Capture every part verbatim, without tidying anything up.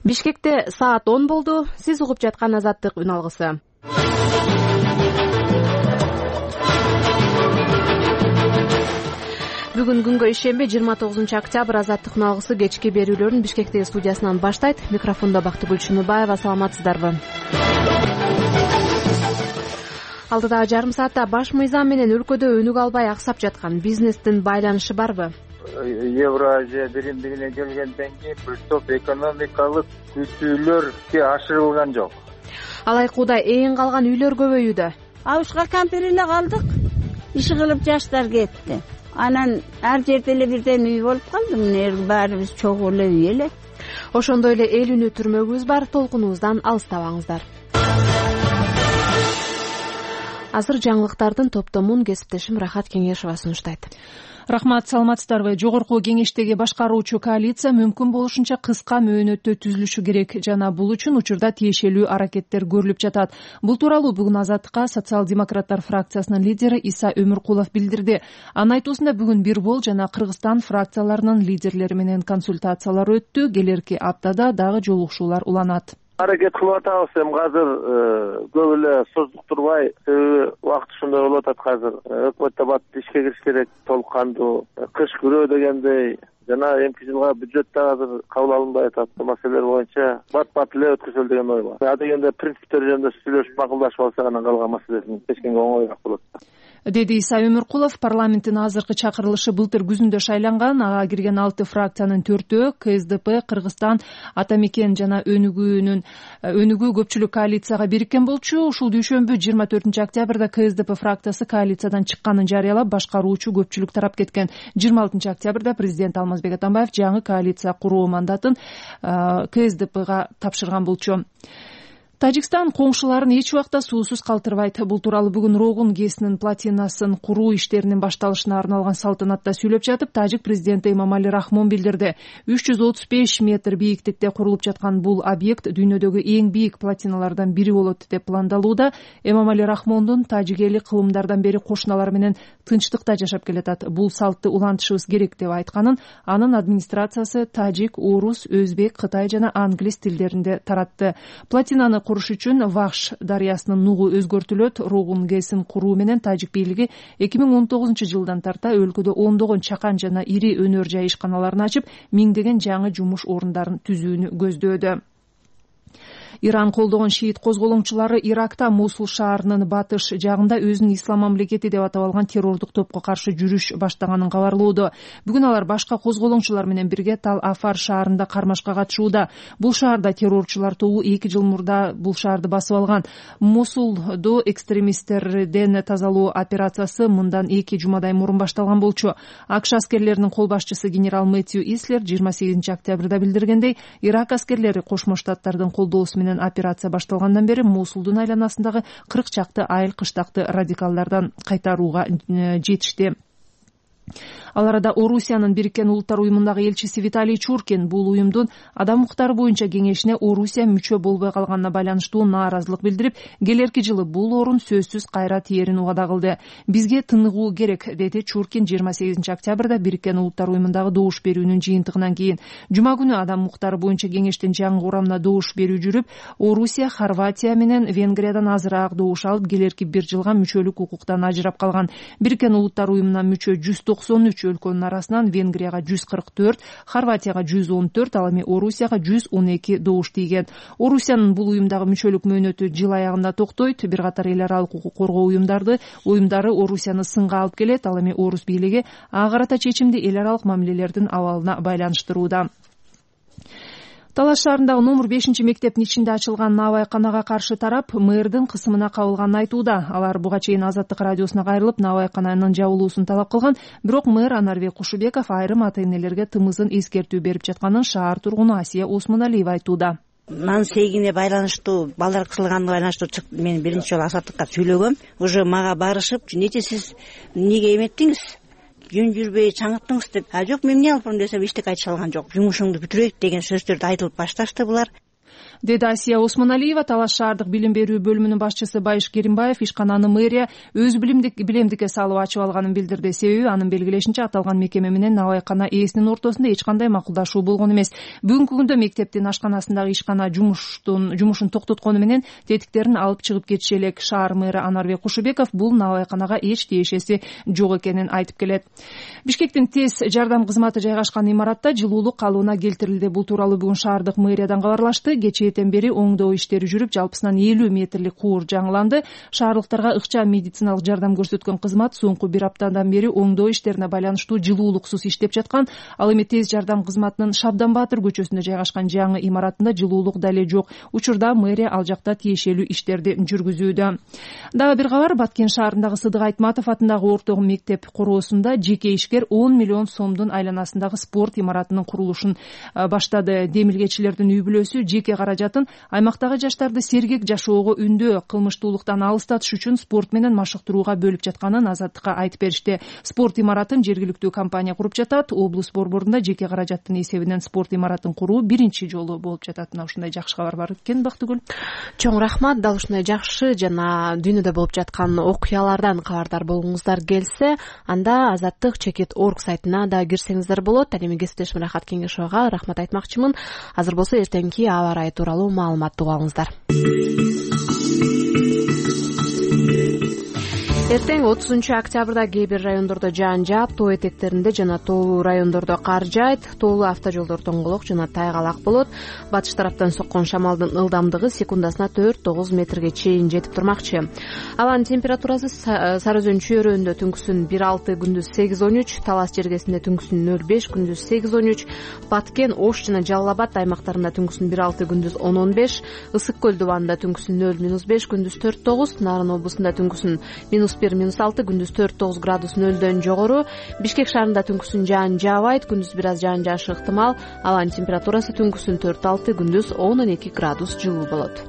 Бишкекте саат он болду. Сиз угуп жаткан Азаттык үн алгысы. Бүгүн күнгө ишемби жыйырма тогузунчу октябрь Азаттык үн алгысы кечки берүүлөрүн Бишкектеги студиясынан баштайт. Микрофондо Бактыгүл Чыныбаева. Саламатсыздарбы? Алдыдагы жарым саатта баш мыйзам менен өлкөдө өнүк албай аксап жаткан бизнестин байланышы барбы? Евразия биримдигине келгенден кийин бир топ экономикалык күтүүлөргө ашырылган жок. Алайкууда эң калган үйлөр көбөйүүдө. Абышка камперине калдык. Иши кылып жаштар кетти. Анан ар жерде эле бирден үй болуп калды. Мына баарыбыз чогуу эле үй эле. Ошондой эле эл үнү түрмөгүбүз бар. Толкунубуздан алыстабаңыздар. Азыр жаңылыктардын топтомун кесиптешим Рахат Кеңешова сунуштайт. Рахмат, саламатсыздарбы? Жогорку кеңештеги башкаруучу коалиция мүмкүн болушунча кыска мөөнөттө түзүлүшү керек жана бул үчүн учурда тиешелүү аракеттер көрүлүп жатат. Бул тууралуу бүгүн Азаттыкка социал-демократтар фракциясынын лидери Иса Өмүркулов билдирди. Анын айтуусунда бүгүн Бирбол жана Кыргызстан фракцияларынын лидерлери менен консультациялар өттү. Келерки аптада дагы жолугушуулар уланат. Аракет кылып атабыз, эми азыр көп эле создуктурбай, себеби убакыт ушундай болуп атат казыр. Өкмөт да бат ишке кириш керек, толук кандуу. Кыш күрөө дегендей жана эмки жылга бюджет да азыр кабыл алынбай атат. Маселелер боюнча бат-бат эле өткөзөлү деген ой бар. А дегенде принциптер жөнүндө сүйлөшүп макулдашып алсак анан калган маселесин чечкенге оңоюраак болот, деди Иса Өмүркулов. Парламенттин азыркы чакырылышы былтыр күзүндө шайланган. Ага кирген алты фракциянын төртөө КСДП, Кыргызстан, Ата Мекен жана Өнүгүүнүн Өнүгүү көпчүлүк коалицияга бириккен болчу. Ушул дүйшөмбү жыйырма төртүнчү октябрда КСДП фракциясы коалициядан чыкканын жарыялап, башкаруучу көпчүлүк тарап кеткен. жыйырма алтынчы октябрда президент Алмазбек Атамбаев жаңы коалиция куруу мандатын КСДПга тапшырган болчу. Тажикстан коңшуларын эч убакта суусуз калтырбайт. Бул тууралуу бүгүн Рогун ГЭСинин платинасын куруу иштеринин башталышына арналган салтанатта сүйлөп жатып, тажик президенти Эмомали Рахмон билдирди. үч жүз отуз беш метр бийиктикте курулуп жаткан бул объект дүйнөдөгү эң бийик платиналардан бири болот деп пландалууда. Эмомали Рахмондун тажик эли кылымдардан бери кошуналары менен тынчтыкта жашап келатат. Бул салтты улантышыбыз керек деп айтканын анын администрациясы тажик, орус, өзбек, кытай жана англис тилдеринде таратты. Платинаны куруш үчүн Вахш дарыясынын нугу өзгөртүлөт. Рогун ГЭСин куруу менен тажик бийлиги эки миң он тогузунчу жылдан тарта өлкөдө ондогон чакан жана ири өнөр жай ишканаларын ачып, миңдеген жаңы жумуш орундарын түзүүнү көздөөдө. Иран колдогон шиит козголоңчулары Иракта Мосул шаарынын батыш жагында өзүнүн ислам мамлекети деп атап алган террордук топко каршы жүрүш баштаганын кабарлоодо. Бүгүн алар башка козголоңчулар менен бирге Тал Афар шаарында кармашка катышууда. Бул шаарда террорчулар тобу эки жыл мурда бул шаарды басып алган. Мосулдо экстремисттерден тазалоо операциясы мындан эки жумадай мурун башталган болчу. АКШ аскерлеринин кол башчысы генерал Мэтью Ислер жыйырма сегизинчи октябрда билдиргендей, Ирак аскерлери Кошмо Штаттардын колдоосу менен операция башталгандан бери Мосулдун айланасындагы кырк чакты айыл кыштакты радикалдардан кайтарууга жетишти. Ал арада Орусиянын Бириккен Улуттар уюмундагы элчиси Виталий Чуркин бул уюмдун адам укуктары боюнча кеңешине Орусия мүчө болбой калганына байланыштуу нааразылык билдирип, келерки жылы бул орун сөзсүз кайра тиерин убада кылды. Бизге тыныгуу керек, деди Чуркин жыйырма сегизинчи октябрда Бириккен Улуттар уюмундагы добуш берүүнүн жыйынтыгынан кийин. Жума күнү адам укуктары боюнча кеңештин жаңы курамына добуш берүү жүрүп, Орусия, Хорватия менен Венгриядан азыраак добуш алып, келерки бир жылга мүчөлүк укуктан ажырап калган. Бириккен Улуттар уюмуна мүчө жүз токсон үч өлкөнүн арасынан Венгрияга жүз кырк төрт, Хорватияга жүз он төрт, ал эми Орусияга жүз он эки добуш тийген. Орусиянын бул уюмдагы мүчөлүк мөөнөтү жыл аягында токтойт. Бир катар эл аралык укук коргоо уюмдарды уюмдары Орусияны сынга алып келет. Ал эми Орус бийлиги ага карата чечимди эл аралык мамилелердин абалына байланыштырууда. Талаш шаарындагы номер бешинчи мектептин ичинде ачылган наабайканага каршы тарап мэрдин кысымына кабылганын айтууда. Алар буга чейин Азаттык радиосуна кайрылып, наабайкананын жабылуусун талап кылган, бирок мэр Анарбек Кушубеков айрым ата-энелерге тымызын эскертүү берип жатканын шаар тургуну Асия Осмоналиева айтууда. Нан сейгине байланыштуу, балдар кысылганына байланыштуу мен биринчи жолу Азаттыкка сүйлөгөм. Уже мага барышып, "Нече сиз эмнеге эметтиңиз? Жөн жүрбөй чаңыттыңыз" деп. А жок, мен эмне алып барам десем, эчтеке айтыша алган жок. Жумушуңду бүтүрөйт деген сөздөрдү айтылып башташты булар. деди Асия Осмоналиева. Талаш шаардык билим берүү бөлүмүнүн башчысы Байыш Керимбаев ишкананы мэрия өз билемдикке салып ачып алганын билдирди. Себеби анын белгилешинче аталган мекеме менен наабайкана ээсинин ортосунда эч кандай макулдашуу болгон эмес. Бүгүнкү күндө мектептин ашканасындагы ишкана жумуштун жумушун токтоткону менен тетиктерин алып чыгып кетиши элек. Шаар мэрі Анарбек Кушубеков бул наабайканага эч тиешеси жок экенин айтып келет. Бишкектин тез жардам кызматы жайгашкан имаратта жылуулук калыбына келтирилди. Бул тууралуу бүгүн шаардык мэриядан кабарлашты. Кечээден бери оңдоо иштери жүрүп, жалпысынан элүү метрлик куур жаңыланды. Шаарлыктарга ыкчам медициналык жардам көрсөткөн кызмат соңку бир аптадан бери оңдоо иштерине байланыштуу жылуулуксуз иштеп жаткан. Ал эми тез жардам кызматынын Шабдан Баатыр көчөсүндө жайгашкан жаңы имаратында жылуулук дале жок. Учурда мэрия ал жакта тиешелүү иштерди жүргүзүүдө. Дагы бир кабар, Баткен шаарындагы Сыдык Айтматов атындагы орто мектеп короосунда жеке ишкер он миллион сомдун айланасындагы спорт имаратынын курулушун баштады. Демилгечилердин үй бүлөсү жеке каражатын аймактагы жаштарды сергек жашоого үндөө, кылмыштуулуктан алыстатыш үчүн спорт менен машыктырууга бөлүп жатканын Азаттыкка айтып беришти. Спорт имаратын жергиликтүү компания куруп жатат. Облус борборунда жеке каражаттын эсебинен спорт имаратын куруу биринчи жолу болуп жатат. Мына ушундай жакшы кабар бар экен, Бактыгүл. Чоң рахмат. Дал ушундай жакшы жана дүйнөдө болуп жаткан окуялардан кабардар болгуңуздар келсе, анда Азаттык чекит точка орг сайтына да кирсеңиздер болот. Ал эми кесиптешим Рахат Кеңешовага рахмат айтмакчымын. Азыр болсо эртеңки аба ырайы тууралуу маалыматты угуп алыңыздар. Эртең отузунчу октябрда кээ бир райондордо жаан жаап, тоо этектеринде жана тоолуу райондордо кар жаайт. Тоолуу автожолдор тоңголок жана тайгалак болот. Батыш тараптан соккон шамалдын ылдамдыгы секундасына төрт тогуз метрге чейин жетип турмакчы. Абанын температурасы Сары Өзөн чөйрөүндө түнкүсүн бир алты, күндүз сегиз он үч, Талас жергесинде түнкүсүн нөл беш, күндүз сегиз он үч, Баткен, Ош жана Жалал Абад аймактарында түнкүсүн бир алты, күндүз он он беш, Ысык көл дубанында түнкүсүн нөл минус беш, күндүз төрт тогуз, Нарын облусунда түнкүсүн минус бир минус алты, күндүз төрт тогуз градус нөлдөн жогору. Бишкек шаарында түнкүсүн жаан жаабайт, күндүз бир аз жаан жаашы ыктымал. Абанын температурасы түнкүсүн төрт алты, күндүз он он эки градус жылуу болот.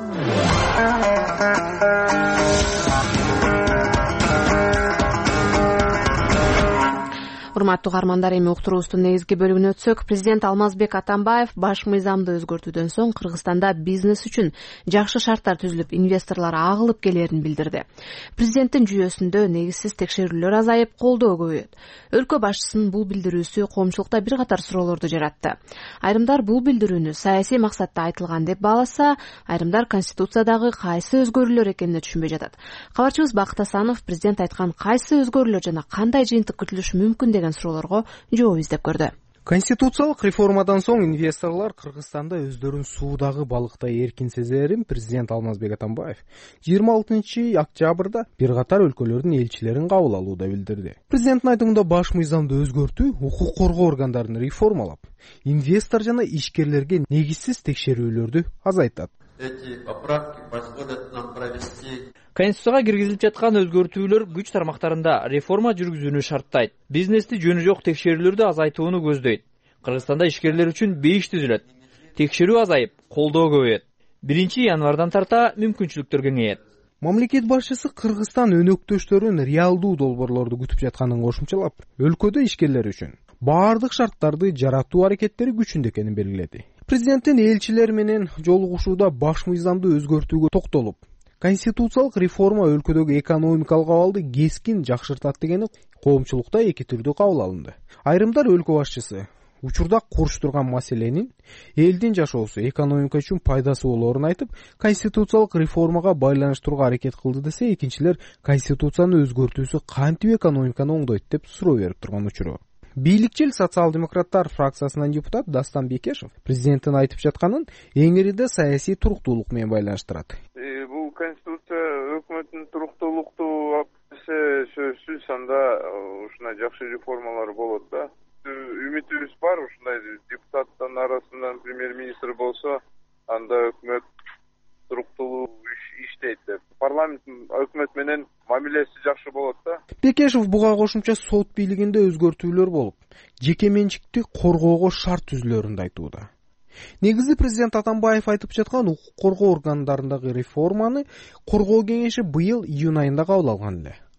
Урматтуу угармандар, эми уктуруубуздун негизги бөлүгүнө өтсөк, президент Алмазбек Атамбаев баш мыйзамды өзгөртүүдөн соң Кыргызстанда бизнес үчүн жакшы шарттар түзүлүп, инвесторлор агылып келерин билдирди. Президенттин жүйөсүндө негизсиз текшерүүлөр азайып, колдоо көбөйөт. Өлкө башчысынын бул билдирүүсү коомчулукта бир катар суроолорду жаратты. Айрымдар бул билдирүүнү саясий максатта айтылган деп бааласа, айрымдар Конституциядагы кайсы өзгөрүүлөр экенине түшүнбөй жатат. Кабарчыбыз Бакыт Асанов президент айткан кайсы өзгөрүүлөр жана кандай жыйынтык күтүлүшү мүмкүн деген суроолорго жооп издеп көрдү. Конституциялык реформадан соң инвесторлор Кыргызстанда өздөрүн суудагы балыктай эркин сезерин президент Алмазбек Атамбаев жыйырма алтынчы октябрда бир катар өлкөлөрдүн элчилерин кабыл алууда билдирди. Президенттин айтымында баш мыйзамды өзгөртүү, укук коргоо органдарын реформалап, инвестор жана ишкерлерге негизсиз текшерүүлөрдү азайтат. Эти поправки позволят нам провести Конституцияга киргизилип жаткан өзгөртүүлөр күч тармактарында реформа жүргүзүүнү шарттайт. Бизнести жөнү жок текшерүүлөрдү азайтууну көздөйт. Кыргызстанда ишкерлер үчүн бейиш түзүлөт. Текшерүү азайып, колдоо көбөйөт. биринчи январдан тарта мүмкүнчүлүктөр кеңейет. Мамлекет башчысы Кыргызстан өнөктөштөрүн реалдуу долбоорлорду күтүп жатканын кошумчалап, өлкөдө ишкерлер үчүн баардык шарттарды жаратуу аракеттери күчүндө экенин белгиледи. Президенттин элчилер менен жолугушууда баш мыйзамды өзгөртүүгө токтолуп, конституциялык реформа өлкөдөгү экономикалык абалды кескин жакшыртат дегени коомчулукта эки түрдүү кабыл алынды. Айрымдар өлкө башчысы учурда курч турган маселенин элдин жашоосу, экономика үчүн пайдасы болоорун айтып, конституциялык реформага байланыштырууга аракет кылды десе, экинчилер конституцияны өзгөртүүсү кантип экономиканы оңдойт деп суроо берип турган учуру. Бийликчил социал-демократтар фракциясынан депутат Дастан Бекешев президенттин айтып жатканын эңиринде саясий туруктуулук менен байланыштырат. Бул конституция өкмөттүн туруктуулукту сөзсүз анда ушундай жакшы реформалар болот да. Үмүтүбүз бар, ушундай депутаттын арасынан премьер-министр болсо, анда өкмөт туруктуулуу иштейт деп. Парламент өкмөт менен мамилеси жакшы болот да. Бекешев буга кошумча сот бийлигинде өзгөртүүлөр болуп, жеке менчикти коргоого шарт түзүлөрүн айтууда. Негизи президент Атамбаев айтып жаткан укук коргоо органдарындагы реформаны коргоо кеңеши быйыл июнь айында кабыл алган эле.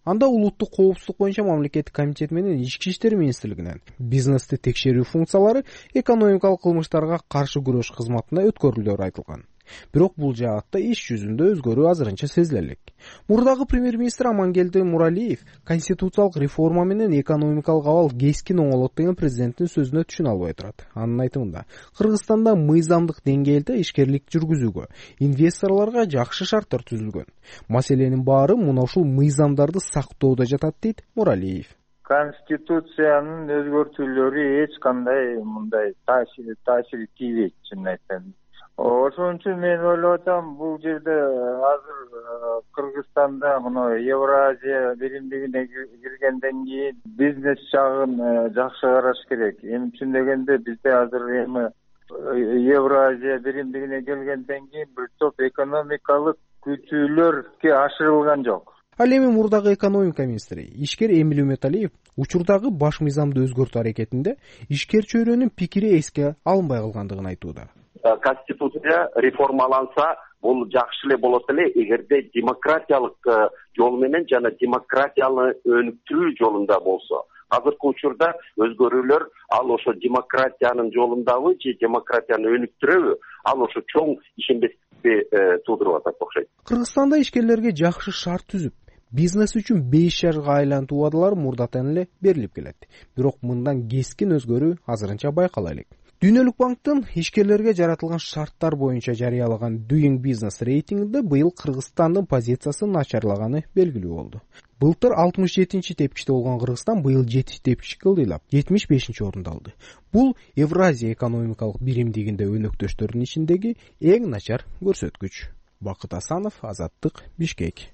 Анда улуттук коопсуздук боюнча мамлекеттик комитет менен ички иштер министрлигинен бизнести текшерүү функциялары экономикалык кылмыштарга каршы күрөш кызматына өткөрүлөөрү айтылган. Бирок бул жаатта иш жүзүндө өзгөрүү азырынча сезиле элек. Мурдагы премьер-министр Амангелди Нуралиев конституциялык реформа менен экономикалык абал кескин оңолот деген президенттин сөзүнө түшүнө албай турат. Анын айтымында, Кыргызстанда мыйзамдык деңгээлде ишкерлик жүргүзүүгө, инвесторлорго жакшы шарттар түзүлгөн. Маселенин баары мына ушул мыйзамдарды сактоодо жатат дейт Нуралиев. Конституциянын өзгөртүүлөрү эч кандай мындай таасир таасир тийбейт, чынын айтсам. Ошон үчүн мен ойлоп атам, бул жерде азыр Кыргызстанда мына Евразия биримдигине киргенден кийин бизнес жагын жакшы караш керек. Эми түшүндөгөндө бизде азыр эми Евразия биримдигине келгенден кийин бир топ экономикалык күтүүлөргө ашырылган жок. Ал эми мурдагы экономика министри ишкер Эмиль Үмөталиев учурдагы баш мыйзамды өзгөртүү аракетинде ишкер чөйрөнүн пикири эске алынбай калгандыгын айтууда. Конституция реформаланса, бул жакшы эле болот эле, эгерде демократиялык жол менен жана демократияны өнүктүрүү жолунда болсо. Азыркы учурда өзгөрүүлөр ал ошо демократиянын жолундабы же демократияны өнүктүрөбү, ал ошо чоң ишенбестикти туудуруп атат окшойт. Кыргызстанда ишкерлерге жакшы шарт түзүп, бизнес үчүн беш жашка айлантуу убадалар мурдатан эле берилип келет. Бирок мындан кескин өзгөрүү азырынча байкала элек. Дүйнөлүк банктын ишкерлерге жаратылган шарттар боюнча жарыялаган Doing Business рейтингинде быйыл Кыргызстандын позициясы начарлаганы белгилүү болду. Былтыр алтымыш жетинчи тепкичте болгон Кыргызстан быйыл жети тепкичке ылдыйлап жетимиш бешинчи орунду алды. Бул Евразия экономикалык биримдигинде өнөктөштөрдүн ичиндеги эң начар көрсөткүч. Бакыт Асанов, Азаттык, Бишкек.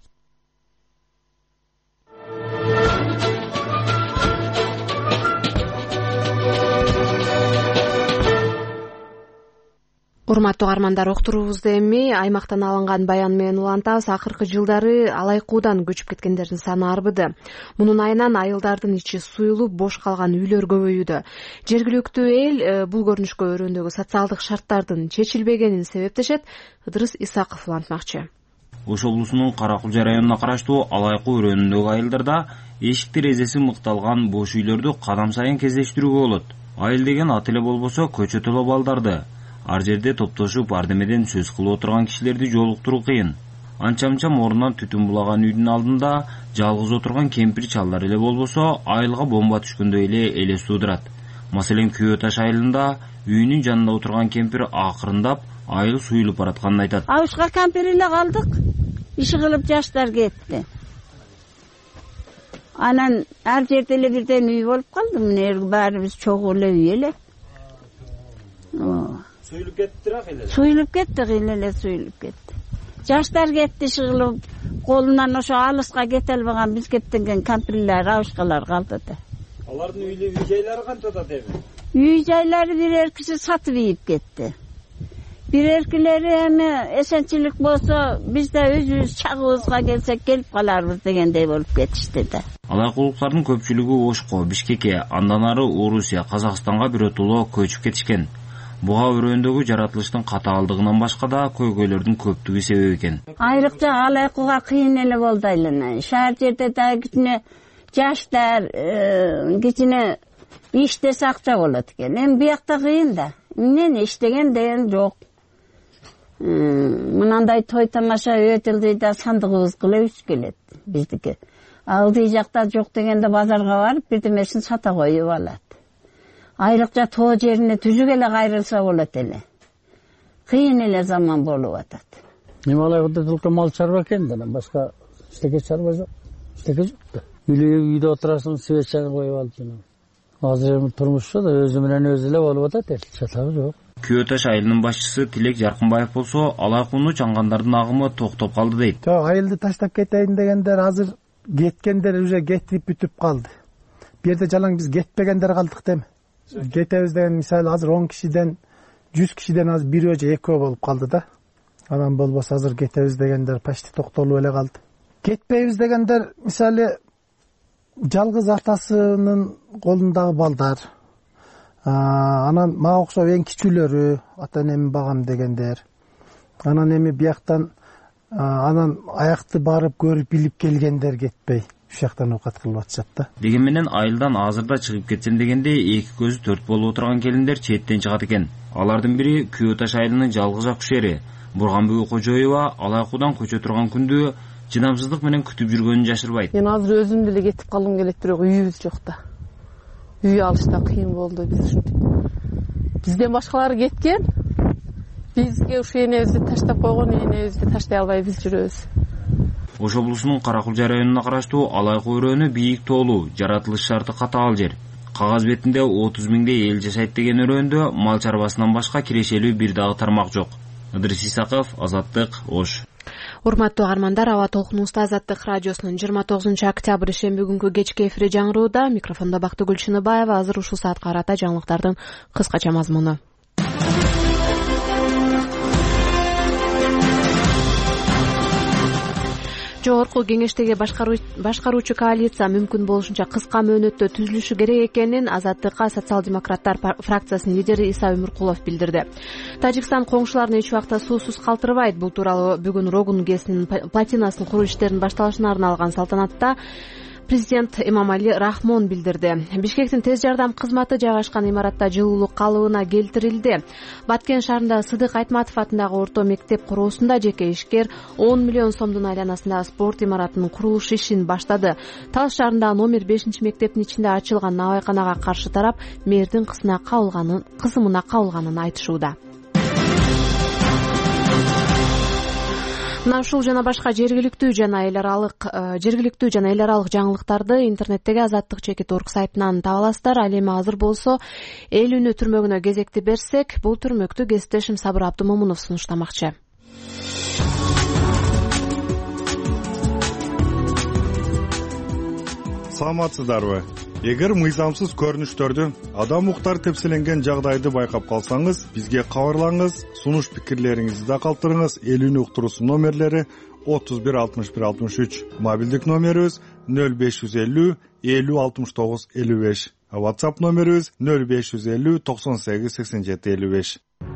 Урматтуу каармандар, уктуруубузду эми аймактан алынган баян менен улантабыз. Акыркы жылдары алайкуудан көчүп кеткендердин саны арбыды. Мунун айынан айылдардын ичи суюлуп, бош калган үйлөр көбөйүүдө. Жергиликтүү эл бул көрүнүшкө өрөөндөгү социалдык шарттардын чечилбегенин себептешет. Ыдырыс Исаков улантмакчы. Ош облусунун Каракулжа районуна караштуу Алайкуу өрөөнүндөгү айылдарда эшик терезеси мыкталган бош үйлөрдү кадам сайын кездештирүүгө болот. Айыл деген ат эле болбосо көчө толо балдарды. Ар жерде топтошуп ардемеден сөз кылып отурган кишилерди жолуктуруу кыйын. Анча-мынча морунан түтүн булаган үйдүн алдында жалгыз отурган кемпир чалдар эле болбосо айылга бомба түшкөндөй эле элес туудурат. Маселен, Күйөө таш айылында үйүнүн жанында отурган кемпир акырындап айыл суюлуп баратканын айтат. Абышка кемпир эле калдык. Иши кылып жаштар кетти. Анан ар жерде эле бирден үй болуп калды. Мына баарыбыз чогуу эле үй эле. Суюлуп кеттирак эле. Суюлуп кетти, эле суюлуп кетти. Жаштар кетти шыгылып, колунан ошо алыска кете албаган биз кеттенген кемпирлер, абышкалар калды да. Алардын үй жайлары кантип атат эми? Үй жайлары бир эркиси сатып ийип кетти. Бир эркилери эми эсенчилик болсо, биз да өзүбүз чагыбызга келсек келип каларбыз дегендей болуп кетишти да. Алайкуулуктардын көпчүлүгү Ошко, Бишкекке, андан ары Орусия, Казакстанга биротоло көчүп кетишкен. Буга өрөөндөгү жаратылыштын катаалдыгынан башка да көйгөйлөрдүн көптүгү себеп экен. Айрыкча Алайкууга кыйын эле болду айлана. Шаар жерде да кичине жаштар, кичине иштесе акча болот экен. Эми биякта кыйын да. Эмнени иштеген деген жок. Мынандай той тамаша өтүлдүйдө сандыгыбыз кылып келет биздики. Алдый жакта жок дегенде базарга барып бирдемесин сата коюп алат. Айрыкча тоо жерине түзүк эле кайрылса болот эле. Кыйын эле заман болуп атат. Эми Алайкууда жылкы мал чарба экен да, башка эчтеке чарба жок. Эчтеке жок да. Үйдө отурасың, свет чагып коюп алып жана. Азыр эми турмушчу да өзү менен өзү эле болуп атат, эл чатагы жок. Күйөө таш айылынын башчысы Тилек Жаркынбаев болсо, Алайкууну чаңгандардын агымы токтоп калды дейт. Жок, айылды таштап кетейин дегендер азыр кеткендер уже кетип бүтүп калды. Бу жерде жалаң биз кетпегендер калдык дем. Кетебиз деген мисалы азыр он кишиден жүз кишиден азыр бирөө же экөө болуп калды да. Анан болбосо азыр кетебиз дегендер почти токтолуп эле калды. Кетпейбиз дегендер мисалы жалгыз атасынын колундагы балдар. Анан мага окшоп эң кичүүлөрү, ата энеми багам дегендер. Анан эми бияктан анан аякты барып көрүп билип келгендер кетпей. үч жактан оокат кылып атышат да. Деген менен айылдан азырда чыгып кетсем дегенде эки көзү төрт болуп отурган келиндер четтен чыгат экен. Алардын бири Күйөө Таш айылынын жалгыз ак күшери Бурганбүгү Кожоева Алайкуудан көчө турган күндү жыдамсыздык менен күтүп жүргөнүн жашырбайт. Мен азыр өзүм деле кетип калгым келет, бирок үйүбүз жок да. Үй алышта кыйын болду биз ушинтип. Бизден башкалар кеткен. Бизге ушу энебизди таштап койгон, энебизди таштай албай биз жүрөбүз. Ош облусунун Каракулжа районуна караштуу Алайкуу өрөөнү бийик тоолуу, жаратылыш шарты катаал жер. Кагаз бетинде отуз миңдей эл жашайт деген өрөөндө мал чарбасынан башка кирешелүү бир дагы тармак жок. Ыдырыс Исаков, Азаттык, Ош. Урматтуу каармандар, аба толкунубузда Азаттык радиосунун жыйырма тогузунчу октябрь шемби күнгү кечки эфири жаңырууда. Микрофондо Бактыгүл Чыныбаева. Азыр ушул саатка карата жаңылыктардын кыскача мазмуну. Жогорку кеңештеги башкаруучу коалиция мүмкүн болушунча кыска мөөнөттө түзүлүшү керек экенин Азаттыкка социал-демократтар фракциясынын лидери Иса Өмүркулов билдирди. Тажикстан коңшуларын эч убакта суусуз калтырбайт. Бул тууралуу бүгүн Рогун ГЭСинин плотинасын куруу иштеринин башталышына арналган салтанатта Президент Эмомали Рахмон билдирди. Бишкектин тез жардам кызматы жайгашкан имаратта жылуулук калыбына келтирилди. Баткен шаарында Сыдык Айтматов атындагы орто мектеп куруусунда жеке ишкер он миллион сомдун айланасында спорт имаратынын курулуш ишин баштады. Талаш шаарында номер бешинчи мектептин ичинде ачылган набайканага каршы тарап мэрдин кысымына кабылганын айтышууда. Мына ушул жана башка жергиликтүү жана эл аралык жергиликтүү жана эл аралык жаңылыктарды интернеттеги Азаттык чекит орг сайтынан таба аласыздар. Ал эми азыр болсо эл үнү түрмөгүнө кезекти берсек, бул түрмөктү кесиптешим Сабыр Абдымомунов сунуштамакчы. Саламатсыздарбы? Эгер мыйзамсыз көрүнүштөрдү, адам укуктары тепселенген жагдайды байкап калсаңыз, бизге кабарлаңыз, сунуш пикирлериңизди да калтырыңыз. Эл үнү уктуруусунун номерлери отуз бир алтымыш бир алтымыш үч, мобилдик номерибиз нөл беш жүз элүү элүү алтымыш тогуз элүү беш, WhatsApp номерибиз нөл беш жүз элүү токсон сегиз сексен жети элүү беш.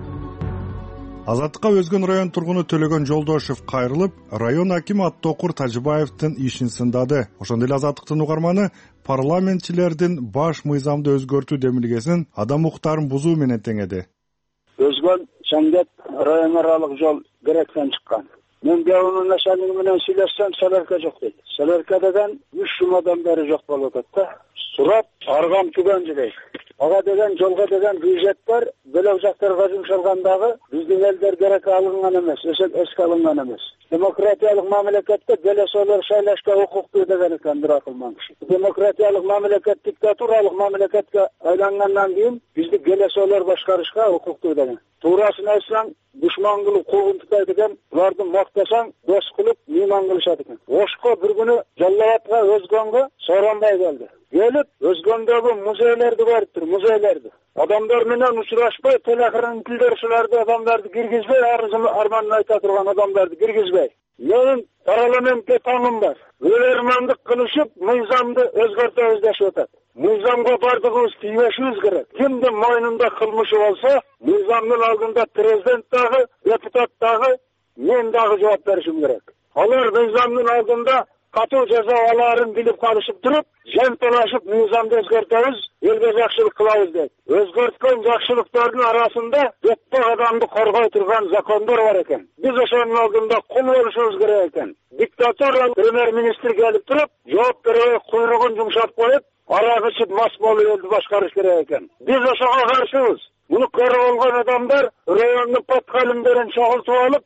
Азаттыкка Өзгөн район тургуну Төлөгөн Жолдошев кайрылып, район акими Аттокур Тажыбаевдин ишин сындады. Ошондой эле Азаттыктын угарманы парламентчилердин баш мыйзамды өзгөртүү демилгесин адам укуктарын бузуу менен теңеди. Өзгөн Чаңгет район аралык жол керектен чыккан. Мен биягынын начальниги менен сүйлөшсөм, Салерка жок дейт. Салерка деген үч жумадан бери жок болуп атат да. Сурап, аргам түгөн дейт. Ага деген жолго деген бюджет бар, бөлөк жактарга жумшалгандагы биздин элдер керек алынган эмес, эске алынган эмес. Демократиялык мамлекетте делесолор шайлашка укуктуу деген экен бир акылман киши. Демократиялык мамлекет диктатуралык мамлекетке айлангандан кийин бизди делесолор башкарышка укуктуу деген. Туурасын айтсаң, душман кылып куугунтуктайт экен, буларды мактасаң, дос кылып мыйман кылышат экен. Ошко бир күнү Жаллабатка Өзгөнгө Сооронбай келди. Келип, Өзгөндөгү музейлерди көрүп тур, музейлерди. Адамдар менен учурашпай, телеэкранын тилдерчилерди, адамдарды киргизбей, арманын айта турган адамдарды киргизбей. Менин парламентке таңым бар. Өлөрмандык кылышып, мыйзамды өзгөртөбүз дешип атат. Мыйзамга бардыгыбыз тийбешибиз керек. Кимдин мойнунда кылмышы болсо, мыйзамдын алдында президент дагы, депутат дагы, мен дагы жооп беришим керек. Алар мыйзамдын алдында катуу жаза алаарын билип калышып туруп, жанталашып мыйзамды өзгөртөбүз, элге жакшылык кылабыз дейт. Өзгөрткөн жакшылыктардын арасында өтпөк адамды коргой турган закондор бар экен. Биз ошонун алдында кул болушубуз керек экен. Диктатура премьер-министр келип туруп, жооп бербей куйругун жумшап коюп, арак ичип мас болуп элди башкарыш керек экен. Биз ошого каршыбыз. Муну көрүп алган адамдар райондун подкалимдерин чогултуп алып,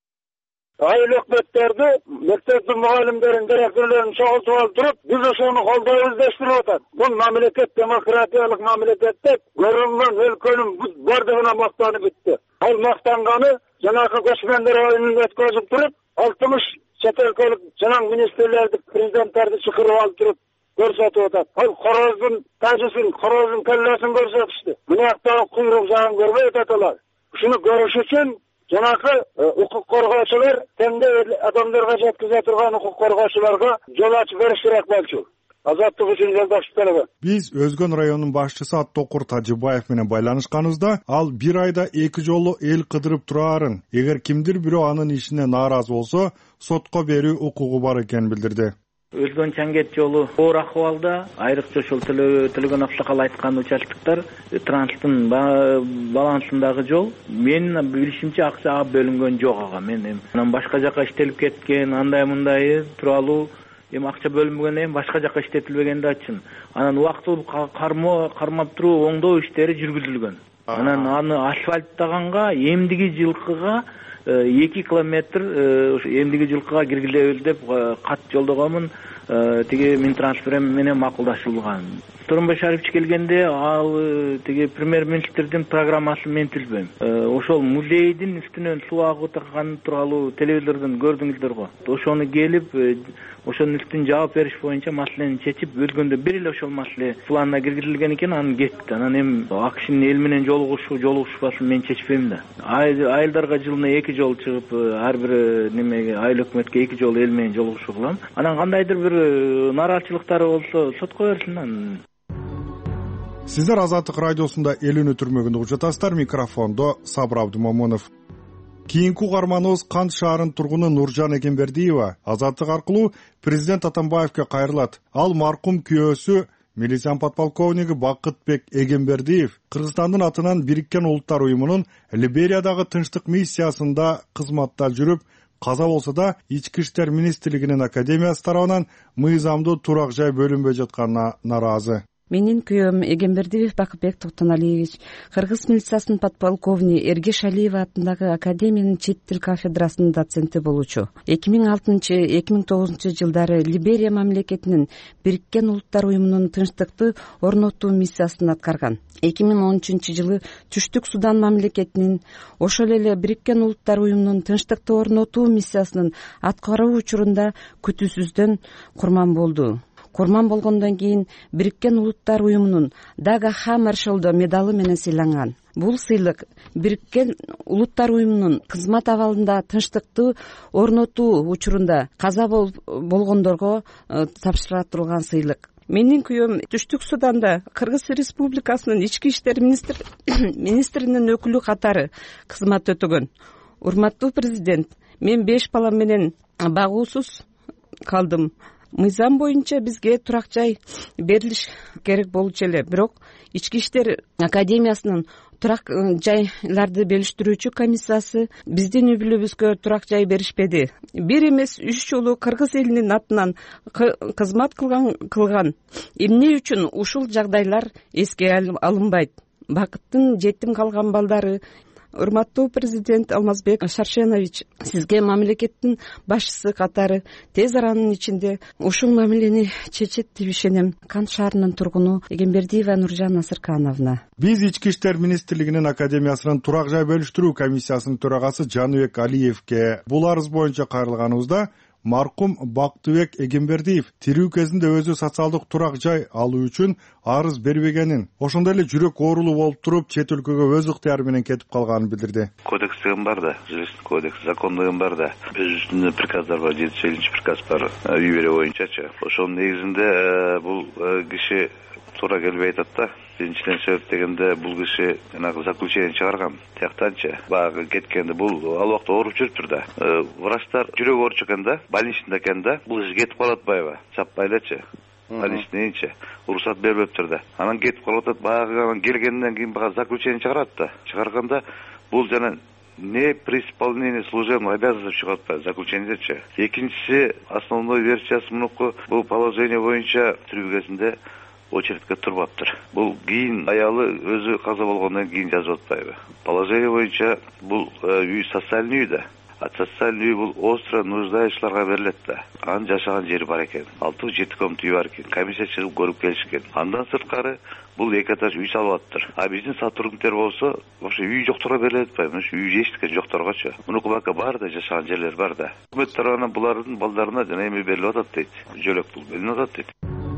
айыл өкмөттөрдү, мектептин мугалимдерин, директорлорун чогултуп алып туруп, биз ошону колдойбуз дештирип атат. Бул мамлекет демократиялык мамлекет деп көрүнгөн өлкөнүн бардыгына мактанып бүттү. Ал мактанганы жанагы көчмөндөр оюнун өткөзүп туруп, алтымыш чет өлкөлүк жанаг министрлерди, президенттерди чакырып алып туруп көрсөтүп атат. Ал короздун тажысын, короздун келлесин көрсөтүштү. Мынаяктагы куйрук жагын көрбөй атат алар. Ушуну көрүш үчүн жанагы укук коргоочулар теңдей адамдарга жеткизе турган укук коргоочуларга жол ачып бериш керек болчу. Азаттык үчүн жолдоштук беребин. Биз Өзгөн районунун башчысы Аттокур Тажыбаев менен байланышканыбызда, ал бир айда эки жолу эл кыдырып турарын, эгер кимдир бирөө анын ишине нааразы болсо, сотко берүү укугу бар экенин билдирди. Өзгөн Чаңгет жолу оор акыбалда. Айрыкча ошол Төлөгөн Аксакал айткан участоктор транспорттун балансындагы жол. Менин билишимче акча бөлүнгөн жок ага. Мен анан башка жака иштелип кеткен, андай мындай тууралуу эми акча бөлүнбөгөн эми башка жака иштетилбеген да чын. Анан убактылуу кармоо кармап туруу оңдоо иштери жүргүзүлгөн. Анан аны асфальттаганга эмдиги жылкыга эки километр эмдиги жылкыга киргилебиз деп кат жолдогонмун. Тиги Минтранспорт менен макулдашылган. Сооронбай Шарипович келгенде ал тиги премьер-министрдин программасын мен түзбөйм. Ошол музейдин үстүнөн суу агып атканы тууралуу телевизордон көрдүңүздөр го. Ошону келип, ошонун үстүн жаап бериш боюнча маселени чечип, өзгөндө бир эле ошол маселе планына киргизилген экен, анан кетти. Анан эми АКШнын эл менен жолугушуу, жолугушпасын мен чечпейм да. Айылдарга жылына эки жол чыгып, ар бир немеге айыл өкмөткө эки жол эл менен жолугушуу кылам. Анан кандайдыр бир нараачылыктары болсо сотко берсин анан. Сиздер Азаттык радиосунда эл үнү түрмөгүндө угуп жатасыздар. Микрофондо Сабыр Абдымомунов. Кийинки угарманыбыз Кант шаарынын тургуну Нуржан Эгембердиева Азаттык аркылуу президент Атамбаевке кайрылат. Ал маркум күйөөсү милиция подполковниги Бакытбек Эгембердиев Кыргызстандын атынан Бириккен Улуттар уюмунун Либериядагы тынчтык миссиясында кызматта жүрүп, каза болсо да ички иштер министрлигинин академиясы тарабынан мыйзамдуу турак жай бөлүнбөй жатканына нааразы. Менин күйөөм Эгембердиев Бакытбек Токтоналиевич Кыргыз милициясынын подполковниги Эргеш Алиева атындагы академиянын чет тил кафедрасынын доценти болчу. эки миң алтынчы — эки миң тогузунчу жылдары Либерия мамлекетинин Бириккен Улуттар уюмунун тынчтыкты орнотуу миссиясын аткарган. эки миң он үчүнчү жылы Түштүк Судан мамлекетинин, ошол эле Бириккен Улуттар уюмунун тынчтыкты орнотуу миссиясынын аткаруу учурунда күтүүсүздөн курман болду. Курман болгондон кийин Бириккен Улуттар уюмунун Дага Хаммаршалд медалы менен сыйланган. Бул сыйлык Бириккен Улуттар уюмунун кызмат абалында тынчтыкты орнотуу учурунда каза болгондорго тапшырылган сыйлык. Менин күйөөм Түштүк Суданда Кыргыз Республикасынын ички иштер министринин өкүлү катары кызмат өтөгөн. Урматтуу президент, мен беш балам менен багуусуз калдым. Мыйзам боюнча бизге турак жай берилиш керек болчу эле, бирок ички иштер академиясынын турак жайларды белиштирүүчү комиссиясы биздин үй бүлөбүзгө турак жай беришпеди. Бир эмес үч жолу кыргыз элинин атынан кызмат кылган кылган. Эмне үчүн ушул жагдайлар эске алынбайт? Бакыттын жетим калган балдары. Урматтуу президент Алмазбек Шаршенович, сизге мамлекеттин башчысы катары тез аранын ичинде ушул мамилени чечет деп ишенем. Кант шаарынын тургуну Эгембердиева Нуржан Насыркановна. Биз ички иштер министрлигинин академиясынын турак жай бөлүштүрүү комиссиясынын төрагасы Жаныбек Алиевке бул арыз боюнча кайрылганыбызда маркум Бактыбек Эгембердиев тирүү кезинде өзү социалдык турак жай алуу үчүн арыз бербегенин, ошондой эле жүрөк оорулуу болуп туруп чет өлкөгө өз ыктыяры менен кетип калганын билдирди. Кодекс деген бар да, жилищный кодекс, закон деген бар да. Өз үстүнө приказдар бар, жети жүз элүүнчү приказ бар, үй бере боюнчачы. Ошонун негизинде бул киши туура келбей атат да. Биринчиден себеп дегенде бул киши жанагы заключение чыгарган. Тияктанчы баягы кеткенде бул ал убакта ооруп жүрүптүр да. Врачтар жүрөк ооручу экен да, больничныйда экен да. Бул киши кетип калат атпайбы? Чаппайлачы. Больничныйчы уруксат бербептир да. Анан кетип калып атат, баягы келгенден кийин баягы заключение чыгарат да. Чыгарганда бул жана не при исполнении служебных обязанностей чыгып атпайбы заключениедечи. Экинчиси, основной версиясы мынуку, бул положение боюнча тирүү кезинде очередке турбаптыр. Бул кийин аялы өзү каза болгондон кийин жазып атпайбы? Положение боюнча бул үй социальный үй да. А социальный үй бул остро нуждающийларга берилет да. Анын жашаган жери бар экен. алты жети комнат үй бар экен. Комиссия чыгып көрүп келишкен. Андан сырткары бул эки этаж үй салып аттыр. А биздин сотрудниктер болсо, вообще үй жоктурга берилет атпайбы? Мына үй эчтеке жокторгочу. Мунуку бака бар да, жашаган жерлер бар да. Өкмөт тарабынан булардын балдарына жана эми берилип атат дейт. Жөлөк пул берилип атат дейт.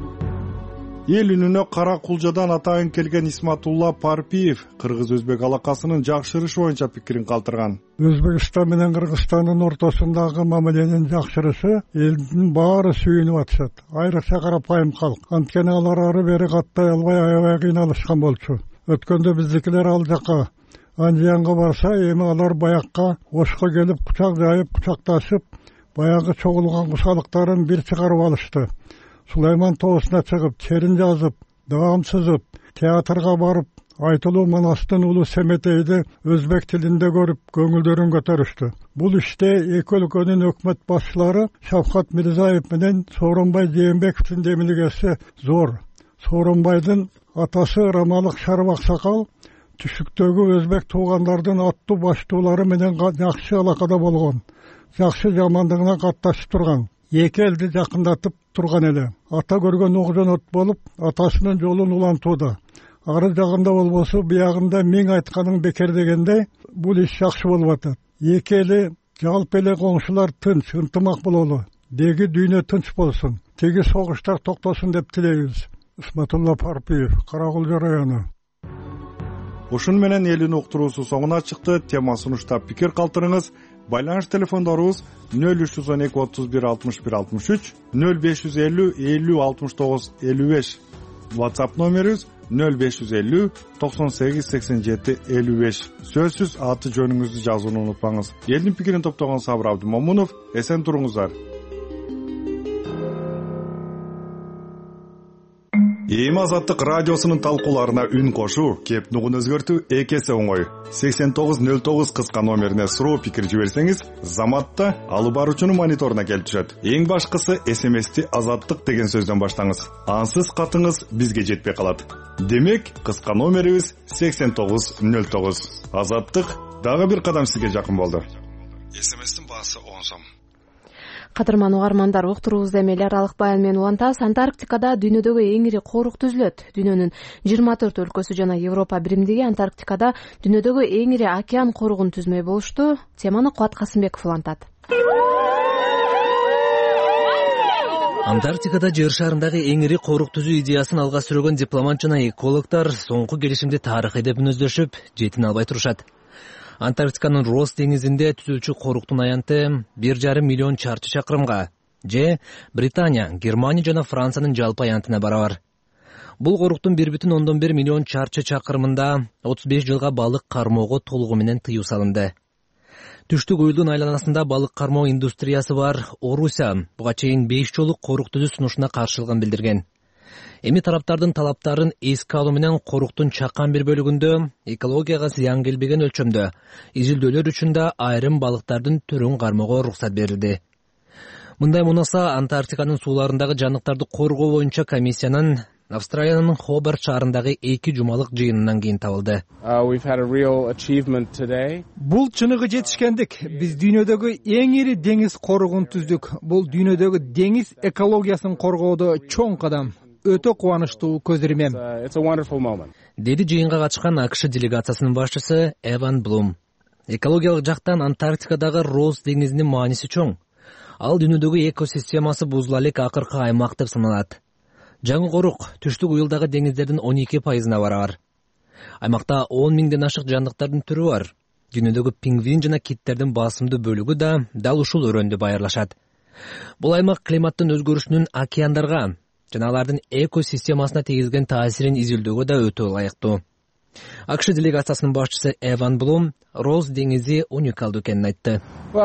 Эл үнүнө Кара Кулжадан атайын келген Исматулла Парпиев кыргыз өзбек алакасынын жакшырышы боюнча пикирин калтырган. Өзбекстан менен Кыргызстандын ортосундагы мамиленин жакшырышы элдин баары сүйүнүп атышат. Айрыкча карапайым калк. Анткени алар ары бери каттай албай аябай кыйналышкан болчу. Өткөндө биздикилер ал жака Анжиянга барса, эми алар баякка Ошко келип кучак жайып, кучакташып, баягы чогулган кушалыктарын бир чыгарып алышты. Сулайман тоосуна чыгып, черин жазып, даам сызып, театрга барып, Айтылуу Манастын улуу Семетейди өзбек тилинде көрүп, көңүлдөрүн көтөрүштү. Бул иште эки өлкөнүн өкмөт башчылары Шавкат Мирзаев менен Сооронбай Жээнбековдун демилгеси зор. Сооронбайдын атасы Рамалык Шарып Аксакал түшүктөгү өзбек туугандардын аттуу баштуулары менен жакшы алакада болгон, жакшы жамандыгына катташып турган, эки элди жакындатып турган эле. Ата көргөн огжонот болуп, атасынын жолун улантууда. Ары жагында болбосо, биягында миң айтканың бекер дегендей, бул иш жакшы болуп атат. Эки эли жалпы эле коңшулар тынч, ынтымак бололу. Деги дүйнө тынч болсун. Теги согуштар токтосун деп тилейбиз. Исматулла Парпиев, Каракулжа району. Ушун менен элин уктуруусу соңуна чыкты. Тема сунуштап пикир калтырыңыз. Байланыш телефондорубуз нөл үч жүз он эки отуз бир алтымыш бир алтымыш үч, нөл беш жүз элүү элүү алтымыш тогуз элүү беш. WhatsApp номерибиз нөл беш жүз элүү токсон сегиз сексен жети элүү беш. Сөзсүз аты жөнүңүздү жазууну унутпаңыз. Элдин пикирин топтогон Сабыр Абдымомунов, эсен туруңуздар. Эми Азаттык радиосунун талкууларына үн кошуу, кеп нугун өзгөртүү эки эсе оңой. сексен тогуз нөл тогуз кыска номерине суроо пикир жиберсеңиз, заматта алып баруучунун мониторуна келип түшөт. Эң башкысы эс эм эсти Азаттык деген сөздөн баштаңыз. Ансыз катыңыз бизге жетпей калат. Демек, кыска номерибиз сексен тогуз нөл тогуз. Азаттык дагы бир кадам сизге жакын болду. эс эм эстин баасы он сом. Кадырман угармандар, уктуруубузда эмели аралык баян менен улантабыз. Антарктикада дүйнөдөгү эң ири корук түзүлөт. Дүйнөнүн жыйырма төрт өлкөсү жана Европа биримдиги Антарктикада дүйнөдөгү эң ири океан коругун түзмөй болушту. Теманы Кубат Касымбеков улантат. Антарктикада жер шарындагы эң ири корук түзүү идеясын алга сүргөн дипломат жана экологдор соңку келишимди тарыхый деп мүнөздөшүп, жетин албай турушат. Антарктиканын Росс деңизинде түзүүчү коруктун аянты бир жарым миллион чарчы чакырымга, же Британия, Германия жана Франциянын жалпы аянтына барабар. Бул коруктун бир бүтүн ондон бир миллион чарчы чакырымында отуз беш жылга балык кармоого толугу менен тыюу салынды. Түштүк уюлдун айланасында балык кармоо индустриясы бар Орусия буга чейин беш жолу корук түзүү сунушуна каршылыгын билдирген. Эми тараптардын талаптарын эске алуу менен коруктун чакан бир бөлүгүндө экологияга зыян келбеген өлчөмдө изилдөөлөр үчүн да айрым балыктардын түрүн кармоого уруксат берилди. Мындай мунаса Антарктиканын сууларындагы жаныктарды коргоо боюнча комиссиянын Австралиянын Хобарт шаарындагы эки жумалык жыйынынан кийин табылды. Бул чыныгы жетишкендик. Биз дүйнөдөгү эң ири деңиз коругун түздүк. Бул дүйнөдөгү деңиз экологиясын коргоодо чоң кадам. Өтө кубанычтуу көзүрмем. Деди жыйынга катышкан АКШ делегациясынын башчысы Эван Блум. Экологиялык жактан Антарктикадагы Росс деңизинин мааниси чоң. Ал дүйнөдөгү экосистемасы бузула элек акыркы аймак деп саналат. Жаңы корук түштүк уюлдагы деңиздердин он эки пайызына барабар. Аймакта он миңден ашык жандыктардын түрү бар. Дүйнөдөгү пингвин жана киттердин басымдуу бөлүгү да дал ушул өрөөндү байырлашат. Бул аймак климаттын өзгөрүшүнүн океандарга жана алардын экосистемасына тийгизген таасирин изилдөөгө да өтө ылайыктуу. АКШ делегациясынын башчысы Эван Блум Росс деңизи уникалдуу экенин айтты.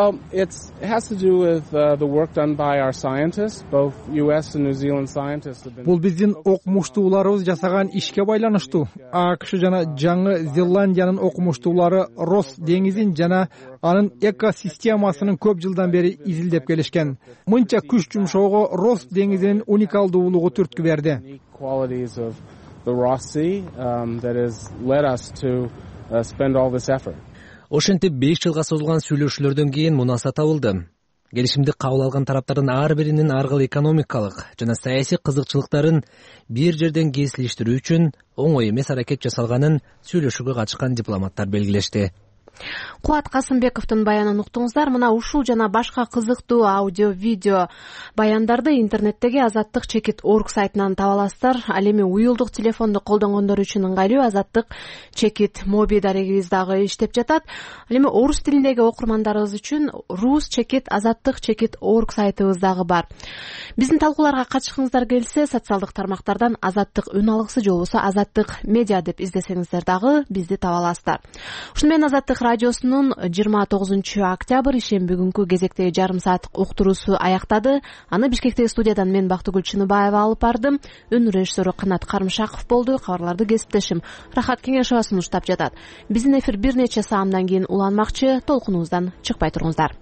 Бул биздин окумуштууларыбыз жасаган ишке байланыштуу. АКШ жана Жаңы Зеландиянын окумуштуулары Росс деңизин жана анын экосистемасынын көп жылдан бери изилдеп келишкен. Мынча күч жумшоого Росс деңизинин уникалдуулугу түрткү берди. The Ross Sea um, that has led us to uh, spend all this effort. Ошентип беш жылга созулган сүйлөшүүлөрдөн кийин мунаса табылды. Келишимди кабыл алган тараптардын ар биринин ар кыл экономикалык жана саясий кызыкчылыктарын бир жерден кесилиштирүү үчүн оңой эмес аракет жасалганын сүйлөшүүгө катышкан дипломаттар белгилешти. Кубат Касымбековдун баянын уктуңуздар. Мына ушул жана башка кызыктуу аудио, видео баяндарды интернеттеги Азаттык чекит орг сайтынан таба аласыздар. Ал эми уюлдук телефонду колдонгондор үчүн ыңгайлуу Азаттык чекит моби дарегибиз дагы иштеп жатат. Ал эми орус тилиндеги окурмандарыбыз үчүн рус чекит Азаттык чекит орг сайтыбыз дагы бар. Биздин талкууларга катышкыңыздар келсе, социалдык тармактардан Азаттык үн алгысы же болбосо Азаттык медиа деп издесеңиздер дагы бизди таба аласыздар. Ушуну менен Азаттык радиосунун жыйырма тогузунчу октябрь ишемби күнкү кезектеги жарым сааттык уктуруусу аяктады. Аны Бишкектеги студиядан мен Бактыгүл Чыныбаева алып бардым. Өнү режиссеру Канат Карымшаков болду. Кабарларды кесиптешим Рахат Кеңешова сунуштап жатат. Биздин эфир бир нече саамдан кийин уланмакчы. Толкунубуздан чыкпай туруңуздар.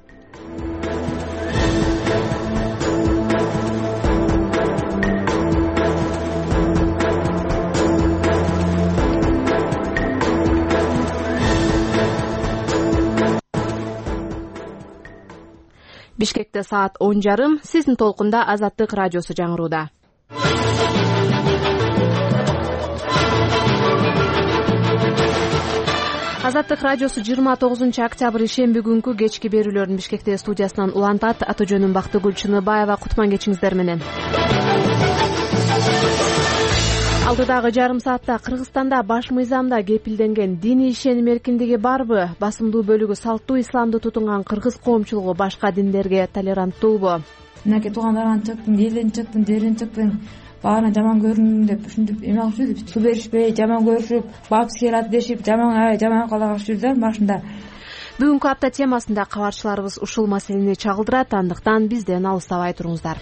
Бишкекте саат он жарым. Сиздин толкунда Азаттык радиосу жаңырууда. Азаттык радиосу жыйырма тогузунчу октябрь ишемби күнкү кечки берүүлөрүн Бишкектеги студиясынан улантат. Аты жөнүм Бактыгүл Чыныбаева. Кутман кечиңиздер менен. Алдыдагы жарым саатта Кыргызстанда баш мыйзамда кепилденген диний ишеним эркиндиги барбы? Басымдуу бөлүгү салттуу исламды тутунган кыргыз коомчулугу башка диндерге толеранттуубу? Мынакей туугандардан чыктым, элден чыктым, жерден чыктым, баарына жаман көрүндүм деп ушинтип эме кылып жүрдүп, суу беришпей, жаман көрүшүп, бабыс келат дешип, жаман жаман калагашып жүрдү да башында. Бүгүнкү апта темасында кабарчыларыбыз ушул маселени чагылдырат, андыктан бизден алыстабай туруңуздар.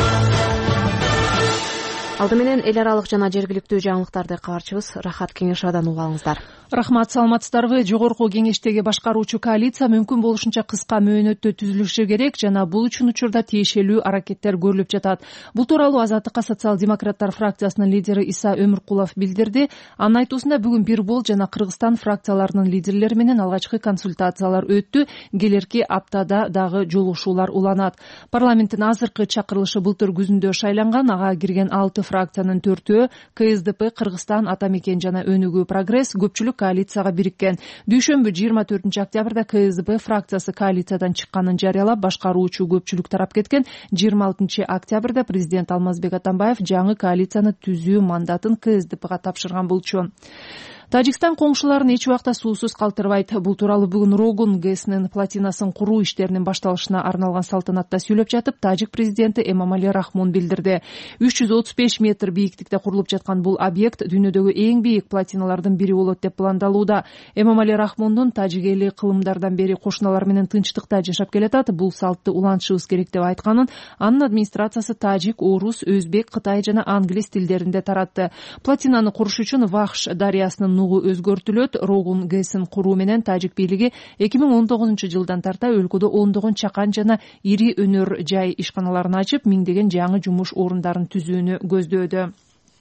Алды менен эл аралык жана жергиликтүү жаңылыктарды кабарчыбыз Рахат Кеңешовадан угуп алыңыздар. Рахмат, саламатсыздарбы? Жогорку кеңештеги башкаруучу коалиция мүмкүн болушунча кыска мөөнөттө түзүлүшү керек жана бул үчүн учурда тиешелүү аракеттер көрүлүп жатат. Бул тууралуу Азаттыкка социал-демократтар фракциясынын лидери Иса Өмүркулов билдирди. Анын айтуусунда бүгүн Бир Бол жана Кыргызстан фракцияларынын лидерлери менен алгачкы консультациялар өттү. Келерки аптада дагы жолугушуулар уланат. Парламенттин азыркы чакырылышы былтыр күзүндө шайланган. Ага кирген алты фракциянын төртөө КСДП, Кыргызстан, Ата Мекен жана Өнүгүү Прогресс көпчүлүк коалицияга бириккен. Дүйшөмбү жыйырма төртүнчү октябрда КСДП фракциясы коалициядан чыкканын жарыялап, башкаруучу көпчүлүк тарап кеткен. жыйырма алтынчы октябрда президент Алмазбек Атамбаев жаңы коалицияны түзүү мандатын КСДПга тапшырган болчу. Тажикстан коңшуларын эч убакта суусуз калтырбайт. Бул тууралуу бүгүн Рогун ГЭСнин плотинасын куруу иштеринин башталышына арналган салтанатта сүйлөп жатып, тажик президенти Эмомали Рахмон билдирди. үч жүз отуз беш метр бийиктикте курулуп жаткан бул объект дүйнөдөгү эң бийик плотиналардын бири болот деп пландалууда. Эмомали Рахмондун тажик эли кылымдардан бери кошуналар менен тынчтыкта жашап келатат. Бул салтты улантышыбыз керек деп айтканын, анын администрациясы тажик, орус, өзбек, кытай жана англис тилдеринде таратты. Плотинаны куруш үчүн Вахш дарыясынын нугу өзгөртүлөт. Рогун ГЭСин куруу менен тажик бийлиги эки миң он тогузунчу жылдан тарта өлкөдө ондогон чакан жана ири өнөр жай ишканаларын ачып, миңдеген жаңы жумуш орундарын түзүүнү көздөөдө.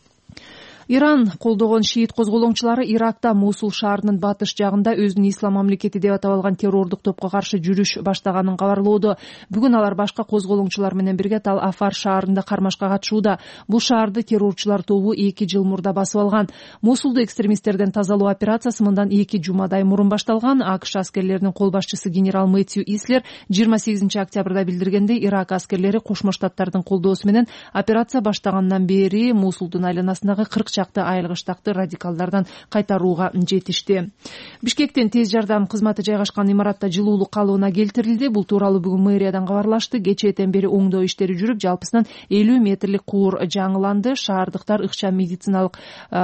Иран колдогон шиит козголоңчулары Иракта Мусул шаарынын батыш жагында өзүнүн ислам мамлекети деп аталган террордук топко каршы жүрүш баштаганын кабарлоодо. Бүгүн алар башка козголоңчулар менен бирге Тал Афар шаарында кармашка катышууда. Бул шаарды террорчулар тобу эки жыл мурда басып алган. Мусулду экстремисттерден тазалоо операциясы мындан эки жумадай мурун башталган. АКШ аскерлеринин кол башчысы генерал Мэтью Ислер жыйырма сегизинчи октябрда билдиргендей, Ирак аскерлери Кошмо Штаттардын колдоосу менен операция баштагандан бери Мусулдун айланасындагы кырк чакты айылгыштакты радикалдардан кайтарууга жетишти. Бишкектен тез жардам кызматы жайгашкан имаратта жылуулук калыбына келтирилди. Бул тууралуу бүгүн мэриядан кабарлашты. Кечээден бери оңдоо иштери жүрүп, жалпысынан элүү метрлик куур жаңыланды. Шаардыктар ыкчам медициналык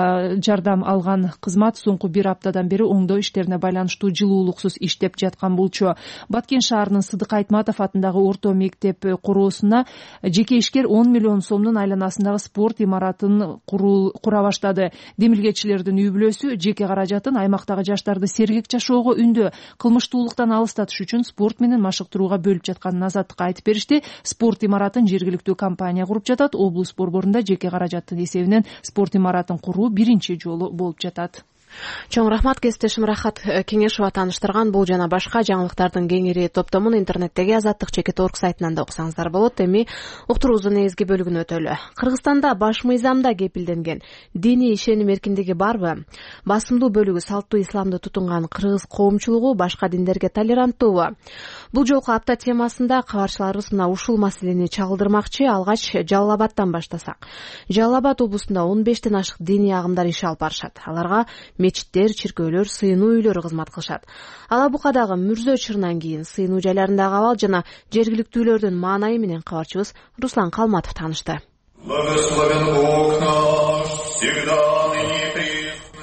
жардам алган кызмат соңку бир аптадан бери оңдоо иштерине байланыштуу жылуулуксуз иштеп жаткан болчу. Баткен шаарынын Сыдык Айтматов атындагы орто мектеп короосуна жеке ишкер он миллион сомдун айланасындагы спорт имаратын кура баштады. Демилгечилердин үй бүлөсү жеке каражатын аймактагы жаштарды сергек жашоого үндөө, кылмыштуулуктан алыстатыш үчүн спорт менен машыктырууга бөлүп жатканын Азаттыкка айтып беришти. Спорт имаратын жергиликтүү компания куруп жатат. Облус борборунда жеке каражаттын эсебинен спорт имаратын куруу биринчи жолу болуп жатат. Чоң рахмат, кесиптешим Рахат Кеңешова тааныштырган бул жана башка жаңылыктардын кеңири топтомун интернеттеги Азаттык чекит орг сайтынан да окусаңыздар болот. Эми уктуруубуздун негизги бөлүгүнө өтөлү. Кыргызстанда баш мыйзамда кепилденген диний ишеним эркиндиги барбы? Басымдуу бөлүгү салттуу исламды тутунган кыргыз коомчулугу башка диндерге толеранттуубу? Бул жолку апта темасында кабарчыларыбыз мына ушул маселени чагылдырмакчы. Алгач Жалал Абадтан баштасак. Жалал Абад облусунда он бештен ашык диний агымдар иш алып барышат. Аларга мечиттер, чиркөөлөр, сыйынуу үйлөрү кызмат кылышат. Ала Букадагы Мүрзө чырынан кийин сыйынуу жайларындагы абал жана жергиликтүүлөрдүн маанайы менен кабарчыбыз Руслан Калматов таанышты.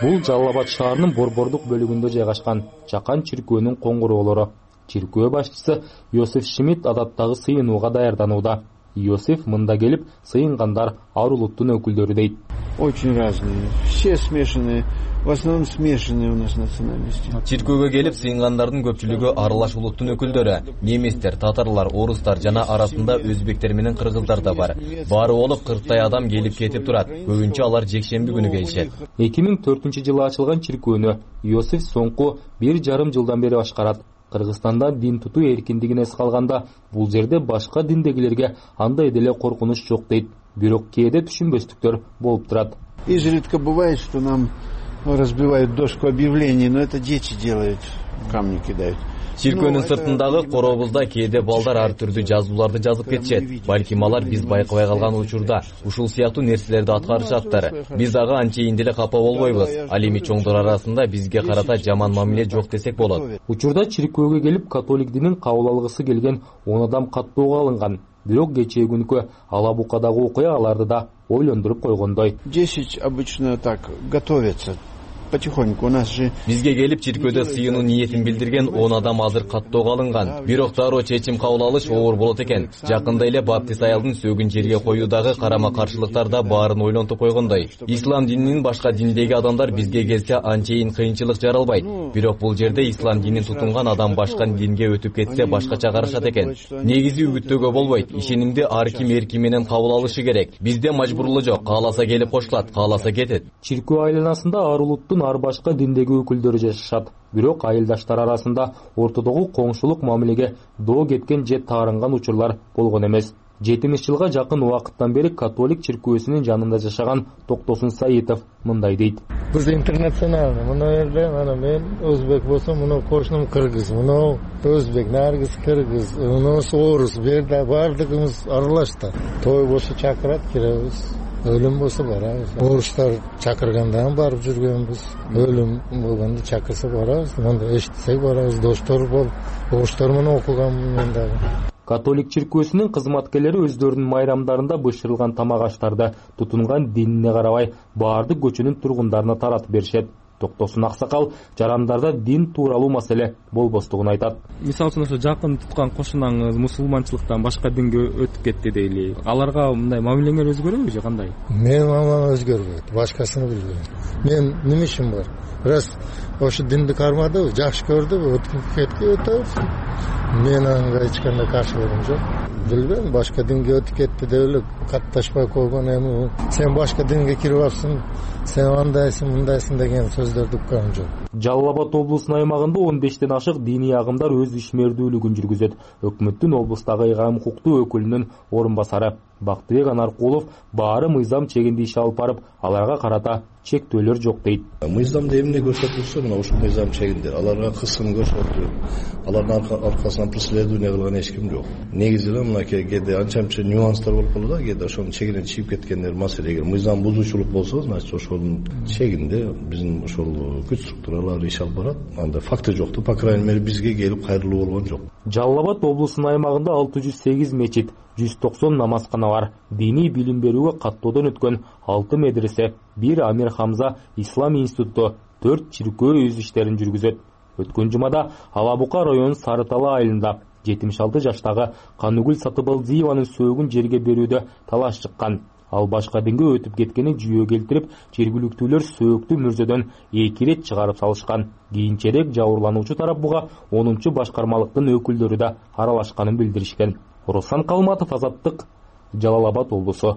Бул Жалал Абад шаарынын борбордук бөлүгүндө жайгашкан Жакан чиркөөнүн коңгуроолору. Чиркөө башчысы Йосиф Шмидт адаттагы сыйынууга даярданууда. Йосиф мында келип сыйынгандар ар улуттун өкүлдөрү дейт. Очень разные, все смешанные, в основном смешанные у нас национальности. Чиркөөгө келип сыйынгандардын көпчүлүгү аралаш улуттун өкүлдөрү. Неместер, татарлар, орустар жана арасында өзбектер менен кыргыздар да бар. Баары болуп кырктай адам келип кетип турат. Көбүнчө алар жекшемби күнү келишет. эки миң төртүнчү жылы ачылган чиркөөнү Йосиф соңку бир жарым жылдан бери башкарат. Кыргызстанда дин тутуу эркиндигине эске алганда, бул жерде башка диндегилерге андай деле коркунуч жок дейт. Бирок кээде түшүнбөстүктөр болуп турат. Изредка бывает, что нам разбивают доску объявлений, но это дети делают, камни кидают. Чиркөөнүн сыртындагы коробузда кээде балдар ар түрдүү жазууларды жазып кетишет. Балким алар биз байкабай калган учурда ушул сыяктуу нерселерди аткарышаттыр. Биз ага анчейин деле капа болбойбуз. Ал эми чоңдор арасында бизге карата жаман мамиле жок десек болот. Учурда чиркөөгө келип католик динин кабыл алгысы келген он адам каттоого алынган. Бирок кечээ күнкү Ала Букадагы окуя аларды да ойлондуруп койгондой. десять обычно так готовятся. Потихоньку у нас же бизге келип чиркөөдө сыйынуу ниетин билдирген он адам азыр каттоого алынган. Бирок дароо чечим кабыл алыш оор болот экен. Жакында эле баптист аялдын сөөгүн жерге коюудагы карама каршылыктар да баарын ойлонтуп койгондой. Ислам дининин башка диндеги адамдар бизге келсе анчейин кыйынчылык жаралбайт. Бирок бул жерде ислам динин тутунган адам башка динге өтүп кетсе башкача карашат экен. Негизи үгүттөөгө болбойт. Ишенимди ар ким эрки менен кабыл алышы керек. Бизде мажбурлуу жок. Кааласа келип кошулат, кааласа кетет. Чиркөө айланасында ар улуттун ар башка диндеги өкүлдөрү жашашат. Бирок айылдаштар арасында ортодогу коңшулук мамилеге доо кеткен же таарынган учурлар болгон эмес. жетимиш жылга жакын убакыттан бери католик чиркөөсүнүн жанында жашаган Токтосун Саитов мындай дейт. Биз интернационалный. Мына жерде ана мен өзбек болсом, мына кошунум кыргыз, мына өзбек, наргыз кыргыз, мына орус, берде бардыгыбыз аралашта. Той болсо чакырат, киребиз. Өлүм болсо барабыз. Орустар чакыргандан барып жүргөнбүз. Өлүм болгондо чакырса барабыз. Мында эштесек барабыз. Достор болуп, орустар менен окуганмын мен дагы. Католик чиркөөсүнүн кызматкерлери өздөрүнүн майрамдарында бышырылган тамак аштарды тутунган динине карабай баардык көчөнүн тургундарына таратып беришет. Токтосун аксакал жарандарда дин тууралуу маселе болбостугун айтат. Мисалы үчүн ошо жакын туткан кошунаңыз мусулманчылыктан башка динге өтүп кетти дейли. Аларга мындай мамилеңер өзгөрөбү же кандай? Менин мамилем өзгөрбөйт. Башкасын билбейм. Мен неме ишим бар? Раз ошо динди кармадыбы, жакшы көрдүбү, өтүп кетти, өтөбүз. Мен ага эч кандай каршылыгым жок. Билбейм, башка динге өтүп кетти деп эле катташпай койгон эми сен башка динге кирип алыпсың, сен андайсың, мындайсың деген сөздөрдү укканым жок. Жалал Абад облусунун аймагында он бештен ашык диний агымдар өз ишмердүүлүгүн жүргүзөт. Өкмөттүн облустагы ыйгам укуктуу өкүлүнүн орун басары Бактыбек Анаркулов баары мыйзам чегинде иш алып барып, аларга карата чектөөлөр жок дейт. Мыйзамда эмне көрсөтүлсө, мына ушул мыйзам чегинде аларга кысым көрсөтүлүп, алардын аркасынан преследование кылган эч ким жок. Негизи эле мына кээде анча-мынча нюанстар болуп калды да, кээде ошонун чегинен чыгып кеткендер маселе. Эгер мыйзам бузуучулук болсо, значит ошонун чегинде биздин ошол күч структуралары иш алып барат. Анда факты жокту, по крайней мере бизге келип кайрылуу болгон жок. Жалал Абад облусунун аймагында алты жүз сегиз мечит, жүз токсон намазкана бар. Диний билим берүүгө каттоодон өткөн алты медресе, бир Амир Хамза Ислам институту, төрт чиркөө өз иштерин жүргүзөт. Өткөн жумада Ала Бука районунун Сары Тала айылында жетимиш алты жаштагы Каныгүл Сатыбалдиеванын сөөгүн жерге берүүдө талаш чыккан. Ал башка динге өтүп кеткени жүйө келтирип, жергиликтүүлөр сөөктү мүрзөдөн эки ирет чыгарып салышкан. Кийинчерээк жабырлануучу тарап буга онунчу башкармалыктын өкүлдөрү да аралашканын билдиришкен. Руслан Калматов, Азаттык, Жалал Абад облусу.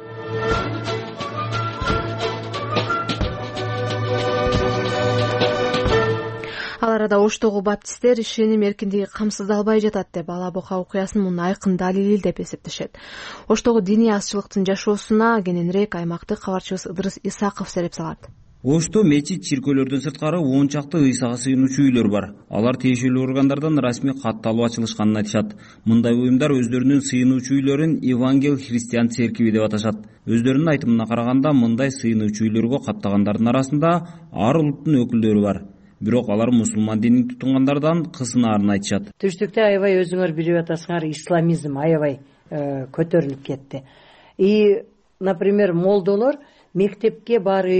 Ал арада Оштогу баптисттер ишеним эркиндиги камсыздалбай жатат деп Ала Бука окуясынын муну айкын далили деп эсептешет. Оштогу диний азчылыктын жашоосуна кененирээк аймактык кабарчыбыз Ыдырыс Исаков сереп салат. Ошто мечит, чиркөөлөрдөн сырткары он чакты ыйсага сыйынуучу үйлөр бар. Алар тиешелүү органдардан расмий катталып ачылышканын айтышат. Мындай уюмдар өздөрүнүн сыйынуучу үйлөрүн Евангел Христиан церкви деп аташат. Өздөрүнүн айтымына караганда, мындай сыйынуучу үйлөргө каттагандардын арасында ар улуттун өкүлдөрү бар. Бирок алар мусулман динин тутунгандардан кысынаарын айтышат. Түштүктө аябай өзүңөр билип атасыңар, исламизм аябай көтөрүлүп кетти. И, например, молдолор мектепке барып,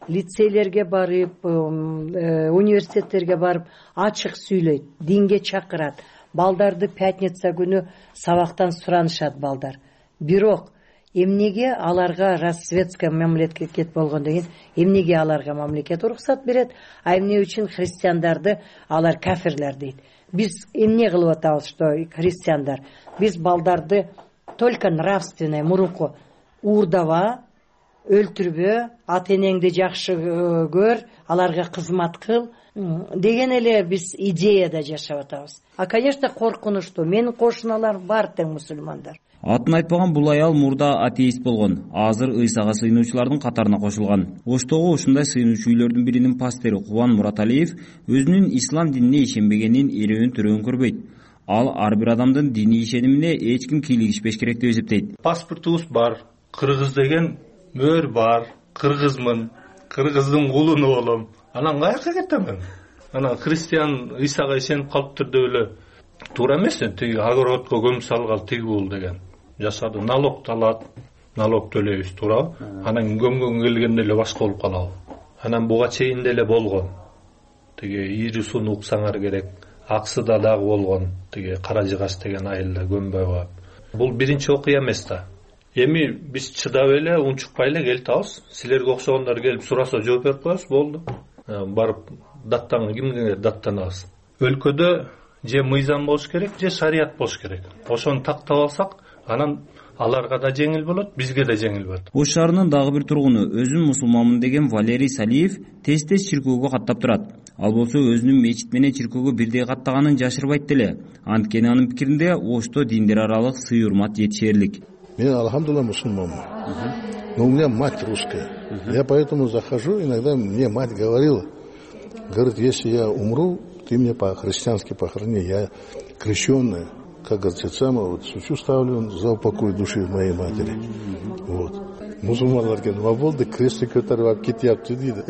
лицейлерге барып, университеттерге барып ачык сүйлөйт, динге чакырат. Балдарды пятница күнү сабактан суранышат балдар. Бирок эмнеге аларга расцветская мамлекет болгондон кийин эмнеге аларга мамлекет уруксат берет, а эмне үчүн христиандарды алар кафирлер дейт. Биз эмне кылып атабыз, что христиандар? Биз балдарды только нравственный, мурунку уурдаба, өлтүрбө, ата энеңди жакшы көр, аларга кызмат кыл деген эле биз идеяда жашап атабыз. А конечно коркунучтуу. Менин кошуналарым бар тең мусулмандар. Атын айтпаган бул аял мурда атеист болгон, азыр ыйсага сыйынуучулардын катарына кошулган. Оштогу ушундай сыйынуучу үйлөрдүн биринин пастыры Кубан Мураталиев өзүнүн ислам динине ишенбегенин эрөөн төрөөн көрбөйт. Ал ар бир адамдын диний ишенимине эч ким кийлигишпеш керек деп эсептейт. Паспортубуз бар, кыргыз деген мөр бар, кыргызмын, кыргыздын кулуну болом. Анан каяка кетемин? Анан христиан ыйсага ишенип калыптыр деп эле туура эмес. Тиги огородко көмүп салгал тиги бул деген. Жашады, налог талат, налог төлөйбүз, туура. Анан көмгөнгө келгенде эле башка болуп калабы. Анан буга чейин деле болгон. Тиги иирисун уксаңар керек. Аксыда дагы болгон. Тиги кара жыгач деген айылда көмбөй коюп. Бул биринчи окуя эмес да. Эми биз чыдап эле, унчукпай эле келтабыз. Силерге окшогондор келип сураса жооп берип коебуз, болду. Барып даттан кимге даттанабыз. Өлкөдө же мыйзам болуш керек, же шарият болуш керек. Ошону тактап алсак, анан аларга да жеңил болот, бизге да жеңил болот. Ош шаарынын дагы бир тургуну өзүн мусулманмын деген Валерий Салиев тез-тез чиркөөгө каттап турат. Ал болсо өзүнүн мечит менен чиркөөгө бирдей каттаганын жашырбайт деле. Анткени анын пикиринде Ошто диндер аралык сый урмат жетишерлик. Я, алхамдулилlah, мусульман. Но у меня мать русская. Я поэтому захожу, иногда мне мать говорила, говорит, если я умру, ты мне по-христиански похорони, я крещенная. Как говорится, самое, вот свечу ставлю за упокой души моей матери. Вот. Мусульманлар кен ваболды, крестик көтөрүп кетиптир дейді.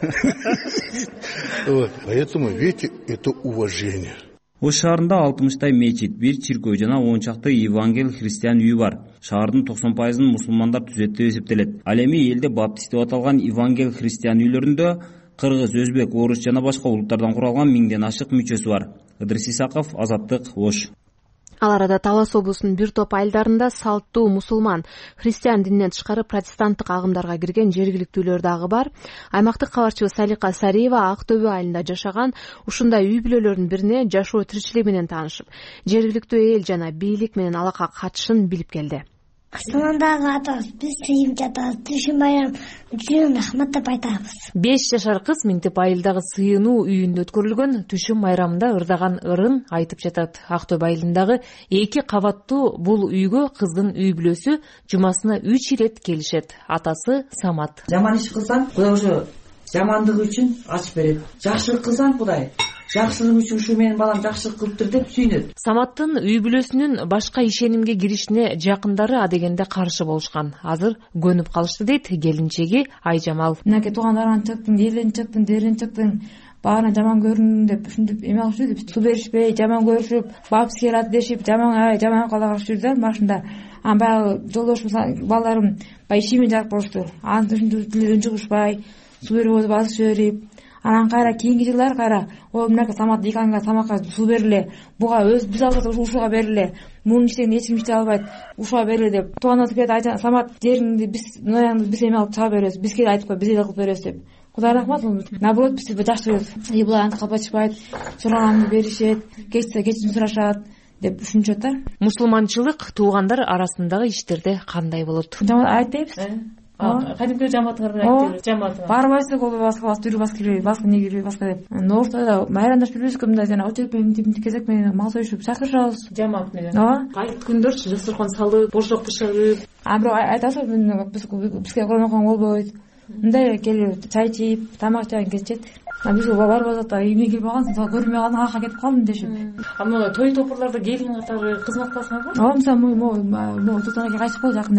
Поэтому, видите, это уважение. Ош шаарында алтымыштай мечит, бир чиркөө жана он чакты евангел христиан үйү бар. Шаардын токсон пайызын мусулмандар түзөт деп эсептелет. Ал эми элде баптист деп аталган евангел христиан үйлөрүндө кыргыз, өзбек, орус жана башка улуттардан куралган миңден ашык мүчөсү бар. Ыдырыс Исаков, Азаттык, Ош. Ал арада Талас облусунун бир топ айылдарында салттуу мусулман, христиан дининен тышкары протестанттык агымдарга кирген жергиликтүүлөр дагы бар. Аймактык кабарчыбыз Салика Сариева Ак Төбө айылында жашаган ушундай үй бүлөлөрдүн бирине жашоо тиричилиги менен таанышып, жергиликтүү эл жана бийлик менен алакага катышын билип келди. Астанадагы атабыз биз сыйым жатабыз, түшүм байрам үчүн рахмат деп айтабыз. беш жашар кыз Миңтеп айылдагы сыйынуу үйүндө өткөрүлгөн түшүм байрамында ырдаган ырын айтып жатат. Ак Төбө айылындагы эки кабаттуу бул үйгө кыздын үй бүлөсү жумасына үч ирет келишет. Атасы Самат. Жаман иш кылсаң, Кудай ошо жамандыгы үчүн ачып берет. Жакшылык кылсаң, Кудай жакшылык үчүн ушу менин балам жакшылык кылыптыр деп сүйүнөт. Саматтын үй бүлөсүнүн башка ишенимге киришине жакындары адегенде каршы болушкан. Азыр көнүп калышты дейт келинчеги Айжамал. Мынакей туугандардан чыктың, элден чыктың, дерден чыктың, баарына жаман көрүндүң деп ушинтип эме кылышып жүрдү. Суу беришпей, жаман көрүшүп, бабыс келат дешип, жаман жаман калагашып жүрдү. Машында анан баягы жолдошум балдарым баягы ишимен жарык болушту. Анын ушинтип тилден чыгышпай, суу берип басып жиберип, анан кайра кийинки жылдары кайра о мынакей Самат деканга тамакка суу бериле, буга өз биз албасак ушуга бериле, мунун иштеген эч ким иштей албайт, ушуга бериле деп. Туугандар келип айтат, Самат жериңди биз ноягыңды биз эме алып чыга беребиз, биз келип айтып кой, биз эле кылып беребиз деп. Кудай рахмат, наоборот бизди жакшы көрөт. И булар антип калбашпайт, сураганды беришет, кечсе кечирим сурашат деп ушунчот да. Мусулманчылык туугандар арасындагы иштерде кандай болот? Айтпайбыз. Кадимки жамаатыңар айтып жамаатыңар. Барбайсыз, ол баска баска жүрүп баска кирбей, баска не кирбей, баска деп. Ноортада майрамдашып жүрбүз, кымда жана очередь менен кезек менен мал союшуп чакырышабыз. Жамаат менен. Ооба. Айт күндөрчү дасторкон салып, бошок бышырып. А бирок айтасыз, бизге Куран окуган болбойт. Мындай келип чай ичип, тамак жеген кетишет. А биз барбай жатат, үйүнө келип калгансың, көрүнбөй калдың, ака кетип калдым дешип. А мына той топурларда келин катары кызмат кыласыңарбы? Ооба, мисалы могу тутанаке кайтып калды жакында эле.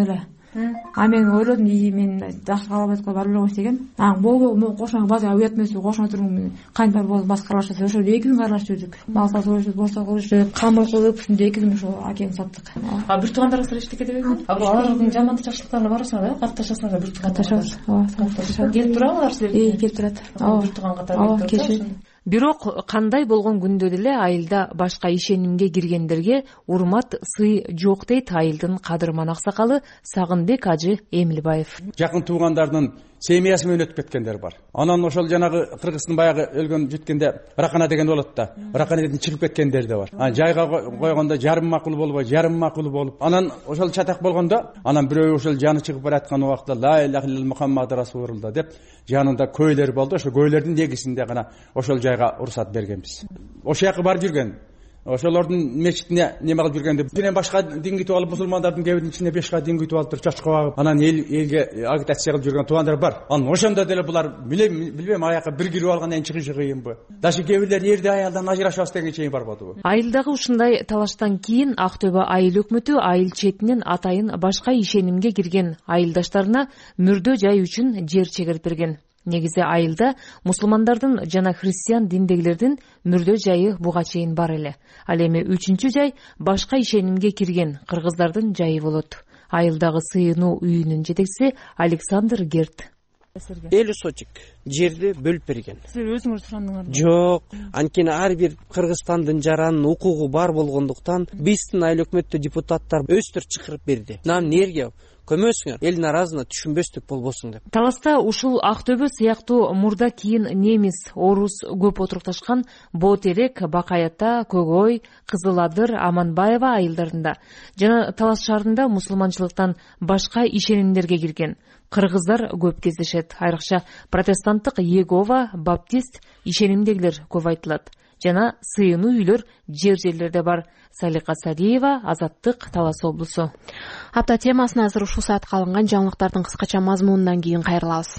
а мен ойлодум ии мен жакшы калабайткы барып эле койчу деген. анан болбойбу могу кошуна базага уят эмеспи, кошуна туруп кантип болуп башка карлашса ошол эки күн карлашып жүрдүк. Мал сатып жүрдүк, борса кылып жүрдүк, камыр кылып ушундай эки күн ошо акени саттык. А бир туугандарыңыздар эчтеке дебейби? А бул алардын жамандык жакшылыктарына барасыңар да? Катташасыңар бир тууган. Катташабыз. Ооба, келип турабы алар силерге? Ии, келип турат. Ооба, бир тууган катары келип турат. Бирок кандай болгон күндө деле айылда башка ишенимге киргендерге урмат, сый жок дейт айылдын кадырман аксакалы Сагынбек ажы Эмилбаев. Жакын туугандардын семьясы менен өтүп кеткендер бар. Анан ошол жанагы Кыргыздын баягы өлгөн жеткенде ракана деген болот да. Раканаден чыгып кеткендер да бар. Анан жайга койгондо жарым макул болбой, жарым макул болуп, анан ошол чатак болгондо, анан бирөө ошол жаны чыгып бараткан убакта ла иляха илlalloh Мухаммад расулулла деп жанында көйлөр болду. Ошо көйлөрдүн негизинде гана ошол жайга уруксат бергенбиз. Ошол жака барып жүргөн. Ошолордун мечитине неме кылып жүргөндө бирден башка дин күтүп алып, мусулмандардын кебиринин ичинде бешка дин күтүп алып туруп чачка багып, анан эл элге агитация кылып жүргөн туугандар бар. Анан ошондо деле булар билбейм аяка бир кирип алгандан кийин чыгышы кыйынбы? Даже кээ бирлер эрди аялдан ажырашабыз деген чейин барбадыбы? Айылдагы ушундай талаштан кийин Ак Төбө айыл өкмөтү айыл четинен атайын башка ишенимге кирген айылдаштарына мурдө жай үчүн жер чегирип берген. Негизи айылда мусулмандардын жана христиан диндегилердин мурдө жайы буга чейин бар эле. Ал эми үчүнчү жай башка ишенимге кирген кыргыздардын жайы болот. Айылдагы сыйынуу үйүнүн жетекчиси Александр Герт. элүү сотик жерди бөлүп берген. Силер өзүңүз сурандыңарбы? Жок, анткени ар бир Кыргызстандын жаранын укугу бар болгондуктан биздин айыл өкмөттө депутаттар өстүр чакырып берди. Нам нерге көмөсүңөр, эл наразына түшүнбөстүк болбосун деп. Таласта ушул Ак Төбө сыяктуу мурда кийин немис, орус көп отурукташкан Боотерек, Бакаята, Көгөй, Кызыл Адыр, Аманбаева айылдарында жана Талас шаарында мусулманчылыктан башка ишенимдерге кирген кыргыздар көп кездешет. Айрыкча протестанттык Иегова, баптист ишенимдегилер көп айтылат. Жана сыйынуу үйлөр жер жерлерде бар. Салика Садиева, Азаттык, Талас облусу. Апта темасына азыр ушул саатка алынган жаңылыктардын кыскача мазмунунан кийин кайрылабыз.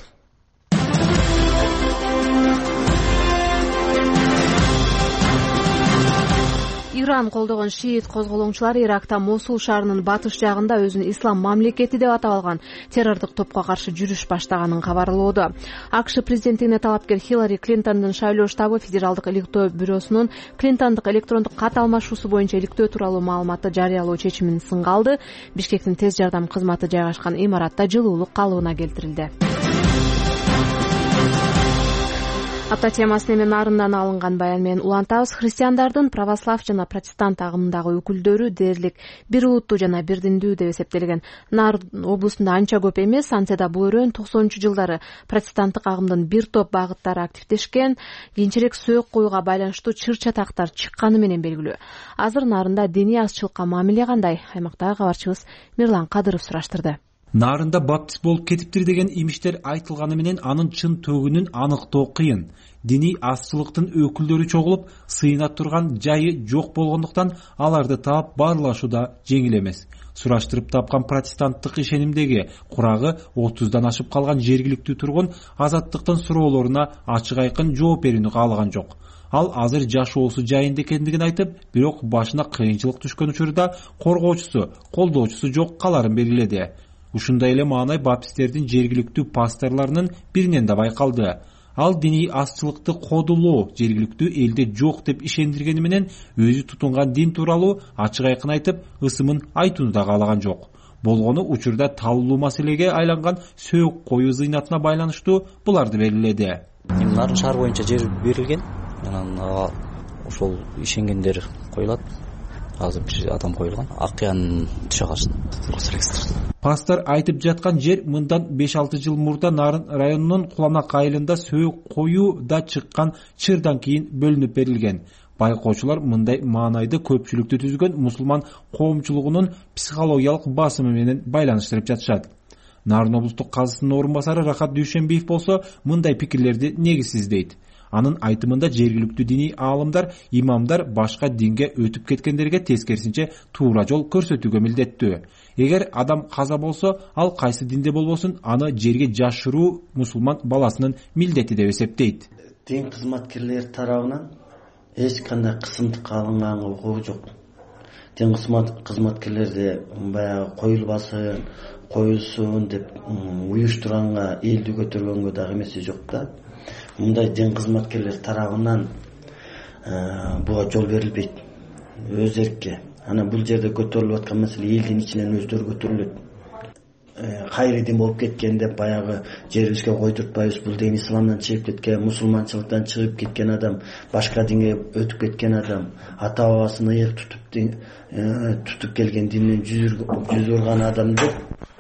Иран колдогон шиит козголоңчулар Иракта Мосул шаарынын батыш жагында өзүн ислам мамлекети деп атап алган террордук топко каршы жүрүш баштаганын кабарлоодо. АКШ президентине талапкер Хиллари Клинтондун шайлоо штабы Федералдык иликтөө бюросунун Клинтондук электрондук кат алмашуусу боюнча иликтөө тууралуу маалыматты жарыялоо чечимин сынга алды. Бишкектин тез жардам кызматы жайгашкан имаратта жылуулук калыбына келтирилди. Апта темасын эми нарындан алынган баян менен улантабыз. Христиандардын православ жана протестант агымындагы өкүлдөрү дээрлик бир улуттуу жана бир диндүү деп эсептелген. Нарын облусунда анча көп эмес, антсе да бул өрөөн токсонунчу жылдары протестанттык агымдын бир топ багыттары активдешкен, кийинчерээк сөөк коюуга байланыштуу чыр чатактар чыкканы менен белгилүү. Азыр нарында диний азчылыкка мамиле кандай? Аймактагы кабарчыбыз Мирлан Кадыров сураштырды. Нарында баптист болуп кетиптир деген имиштер айтылганы менен анын чын төгүнүн аныктоо кыйын. Диний азчылыктын өкүлдөрү чогулуп, сыйына турган жайы жок болгондуктан аларды таап баарлашуу да жеңил эмес. Сураштырып тапкан протестанттык ишенимдеги курагы отуздан ашып калган жергиликтүү тургун азаттыктын суроолоруна ачык айкын жооп берүүнү каалаган жок. Ал азыр жашоосу жайында экендигин айтып, бирок башына кыйынчылык түшкөн учурда коргоочусу, колдоочусу жок каларын белгиледи. Ушундай эле маанай баптисттердин жергиликтүү пасторлорунун биринен да байкалды. Ал диний азчылыкты кодулоо жергиликтүү элде жок деп ишендиргени менен өзү тутунган дин тууралуу ачык айкын айтып, ысымын айтууну да каалаган жок. Болгону учурда талуулуу маселеге айланган сөөк коюу зыйнатына байланыштуу буларды белгиледи. Нарын шаар боюнча жер берилген, анан ошол ишенгендер коюлат. Азыр бир адам коюлган, Акыянын чыгашын. Пастор айтып жаткан жер мындан беш алты жыл мурда Нарын районунун Куланак айылында сөөк коюу да чыккан чырдан кийин бөлүнүп берилген. Байкоочулар мындай маанайды көпчүлүктү түзгөн мусулман коомчулугунун психологиялык басымы менен байланыштырып жатышат. Нарын облустук казысынын орун басары Рахат Дүйшенбиев болсо мындай пикирлерди негизсиз дейт. Анын айтымында жергиликтүү диний аалымдар, имамдар башка динге өтүп кеткендерге тескерисинче туура жол көрсөтүүгө милдеттүү. Эгер адам каза болсо, ал кайсы динде болбосун, аны жерге жашыруу мусулман баласынын милдети деп эсептейт. Дин кызматкерлери тарабынан эч кандай кысымдык алынган окуу жок. Дин кызматкерлерди баягы коюлбасын, коюлсун деп уюштурганга, элди көтөргөнгө дагы эмеси жок да. Мындай дин кызматкерлер тарабынан буга жол берилбейт. Өз эркке. Анан бул жерде көтөрүлүп аткан маселе элдин ичинен өздөрү көтөрүлөт. Кайры дин болуп кеткен деп баягы жерибизге койдуртпайбыз. Бул дин исламдан чыгып кеткен, мусулманчылыктан чыгып кеткен адам, башка динге өтүп кеткен адам, ата бабасын ыйык тутуп тутуп келген динден жүз урган адам деп.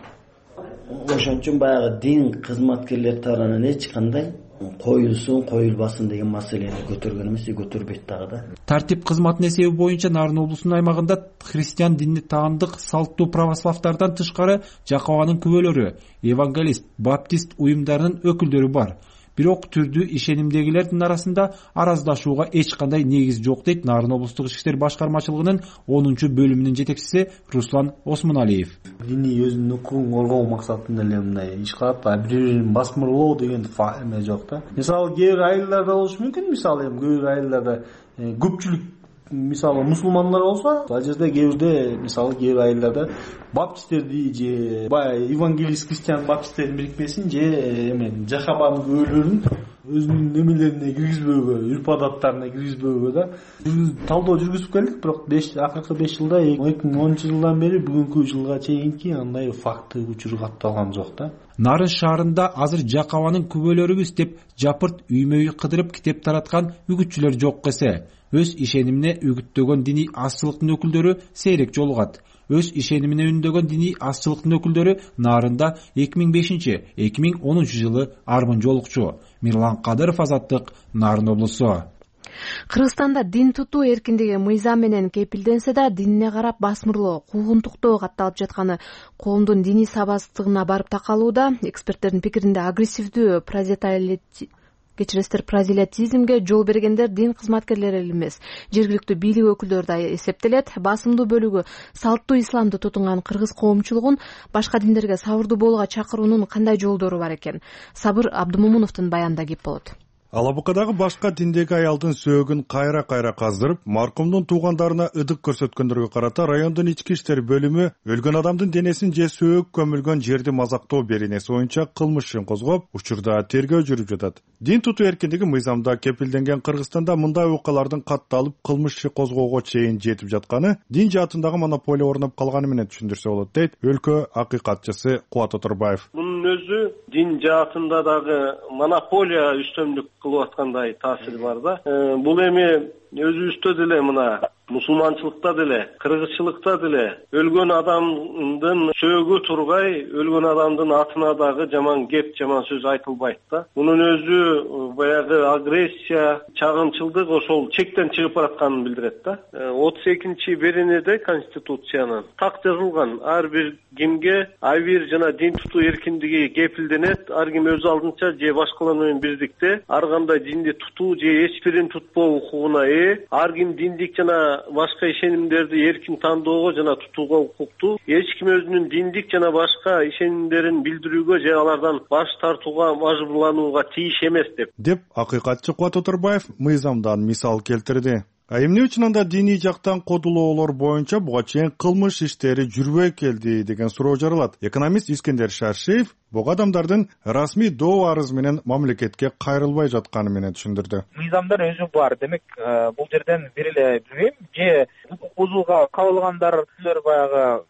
Ошон үчүн баягы дин кызматкерлер тарабынан эч кандай коюлсун, коюлбасын деген маселени көтөргөн эмес, көтөрбөйт дагы да. Тартип кызматынын эсеби боюнча Нарын облусунун аймагында христиан динине таандык салттуу православтардан тышкары Жакабанын күбөлөрү, евангелист, баптист уюмдарынын өкүлдөрү бар. Бирок түрдүү ишенимдегилердин арасында араздашууга эч кандай негиз жок дейт Нарын облустук ички иштер башкармачылыгынын онунчу бөлүмүнүн жетекчиси Руслан Осмоналиев. Диний өзүнүн укугун коргоо максатында эле мындай иш кылат, а бири-бирин басмырлоо деген эме жок да. Мисалы кээ бир айылдарда болушу мүмкүн, мисалы эми кээ бир айылдарда көпчүлүк мисалы мусулмандар болсо, ал жерде кээ бирде мисалы кээ бир айылдарда баптисттерди же баягы евангелист христиан баптисттердин бирикмесин же эме Жакабанын күбөлөрүн өзүнүн немелерине киргизбөөгө, үрп адаттарына киргизбөөгө да талдоо жүргүзүп келдик. Бирок акыркы беш жылда эки миң онунчу жылдан бери бүгүнкү жылга чейинки андай факты учур катталган жок да. Нарын шаарында азыр Жакабанын күбөлөрүбүз деп жапырт үймө үй кыдырып китеп тараткан үгүтчүлөр жок эсе, өз ишенимине үгүттөгөн диний азчылыктын өкүлдөрү сейрек жолугат. Өз ишенимине үндөгөн диний азчылыктын өкүлдөрү Нарында эки миң бешинчи — эки миң онунчу жылы армын жолукчу. Мирлан Кадыров, Азаттык, Нарын облусу. Кыргызстанда дин тутуу эркиндиги мыйзам менен кепилденсе да, динине карап басмырлоо, куугунтуктоо катталып жатканы коомдун диний сабазсыздыгына барып такалууда. Эксперттердин пикиринде агрессивдүү прозелитизм кечиресиздер прозелитизмге жол бергендер дин кызматкерлери эле эмес, жергиликтүү бийлик өкүлдөрү да эсептелет. Басымдуу бөлүгү салттуу исламды тутунган кыргыз коомчулугун башка диндерге сабырдуу болууга чакыруунун кандай жолдору бар экен? Сабыр Абдымомуновдун баянында кеп болот. Алабукадагы башка диндеги аялдын сөөгүн кайра-кайра каздырып, маркумдун туугандарына ыдык көрсөткөндөргө карата райондун ички иштер бөлүмү өлгөн адамдын денесин же сөөк көмүлгөн жерди мазактоо беренеси боюнча кылмыш ишин козгоп, учурда тергөө жүрүп жатат. Дин тутуу эркиндиги мыйзамда кепилденген Кыргызстанда мындай окуялардын катталып кылмыш иши козгоого чейин жетип жатканы дин жаатындагы монополия орноп калганы менен түшүндүрсө болот дейт өлкө акыйкатчысы Кубат Оторбаев. Мунун өзү дин жаатында дагы монополия үстөмдүк кылып аткандай таасир бар да. Бул эми өзүбүздө деле мына мусулманчылыкта деле, кыргызчылыкта деле өлгөн адамдын сөөгү тургай, өлгөн адамдын атына дагы жаман кеп, жаман сөз айтылбайт да. Мунун өзү баягы агрессия, чагымчылдык ошол чектен чыгып баратканын билдирет да. отуз экинчи беренеде Конституциянын так жазылган, ар бир кимге ар бир жана дин тутуу эркиндиги кепилденет, ар ким өз алдынча же башкалар менен бирдикте ар кандай динди тутуу же эч бирин тутпоо укугуна ээ, ар ким диндик жана башка ишенимдерди эркин тандоого жана тутууга укуктуу. Эч ким өзүнүн диндик жана башка ишенимдерин билдирүүгө же алардан баш тартууга мажбурланууга тийиш эмес деп. Деп акыйкатчы Кубат Оторбаев мыйзамдан мисал келтирди. А эмне үчүн анда диний жактан кодулоолор боюнча буга чейин кылмыш иштери жүрбөй келди деген суроо жаралат. Экономист Искендер Шаршиев бул адамдардын расмий доо арыз менен мамлекетке кайрылбай жатканы менен түшүндүрдү. Мыйзамдар өзү бар. Демек, бул жерден бир эле билбейм, же бузууга кабылгандар баягы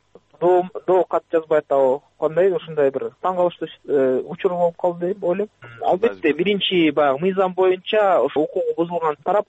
доо кат жазбайт да, кандай ушундай бир таң калыштуу учур болуп калды деп ойлойм. Албетте, биринчи баягы мыйзам боюнча ошо укугу бузулган тарап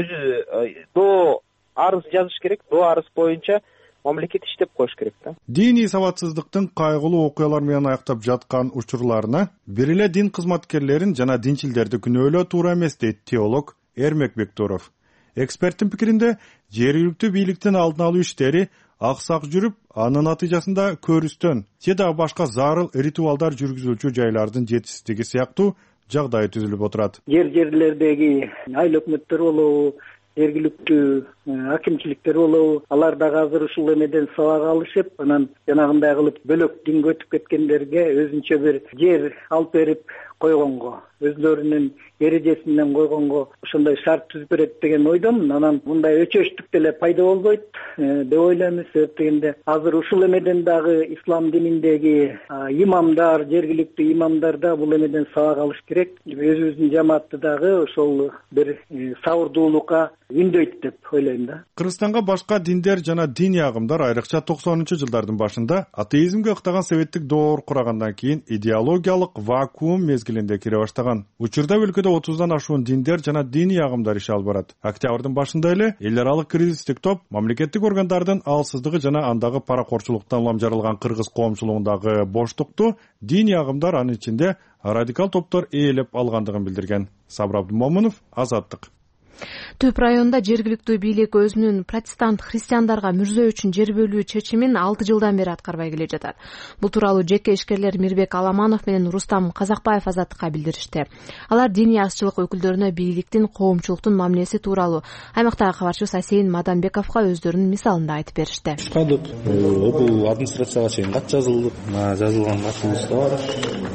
өзү доо арыз жазыш керек, доо арыз боюнча мамлекет иштеп коюш керек да. Диний сабатсыздыктын кайгылуу окуялар менен аяктап жаткан учурларына бир эле дин кызматкерлерин жана динчилдерди күнөөлөө туура эмес дейт теолог Эрмек Бектуров. Эксперттин пикиринде, жергиликтүү бийликтин алдын алуу иштери аксак жүрүп, анын натыйжасында көрүстөн же да башка зарыл ритуалдар жүргүзүлчү жайлардын жетишсиздиги сыяктуу жагдай түзүлүп отурат. Жер жерлердеги айыл өкмөттөр болобу, жергиликтүү акимчиликтер болобу, алар дагы азыр ушул эмеден сабак алышып, анан жанагындай кылып бөлөк динге өтүп кеткендерге өзүнчө бир жер алып берип койгонго, өзлөрүнүн эрежесинен койгонго ошондой шарт түзүп берет деген ойдомун. Анан мындай өчөштүк деле пайда болбойт деп ойлойм. Себеп дегенде азыр ушул эмеден дагы ислам дининдеги имамдар, жергиликтүү имамдар да бул эмеден сабак алыш керек. Өзүбүздүн жамаатты дагы ошол бир сабырдуулукка үндөйт деп ойлойм да. Кыргызстанга башка диндер жана диний агымдар айрыкча токсонунчу жылдардын башында атеизмге ыктаган советтик доор курагандан кийин идеологиялык вакуум мезгилинде кире баштаган. Учурда өлкөдө отуздан ашуун диндер жана диний агымдар иш алып барат. Октябрдын башында эле эл аралык кризистик топ мамлекеттик органдардын алсыздыгы жана андагы паракорчулуктан улам жаралган кыргыз коомчулугундагы боштукту диний агымдар, анын ичинде радикал топтор ээлеп алгандыгын билдирген. Сабыр Абдымомунов, Азаттык. Түп районда жергиликтүү бийлик өзүнүн протестант христиандарга мүрзө үчүн жер бөлүү чечимин алты жылдан бери аткарбай келе жатат. Бул тууралуу жеке ишкерлер Мирбек Аламанов менен Рустам Казакбаев Азаттыкка билдиришти. Алар диний азчылык өкүлдөрүнө бийликтин, коомчулуктун мамилеси тууралуу аймактагы кабарчыбыз Асейин Маданбековго өздөрүнүн мисалында айтып беришти. Чыкадык, бул администрацияга чейин кат жазылды. Жазылган катыбыз да бар.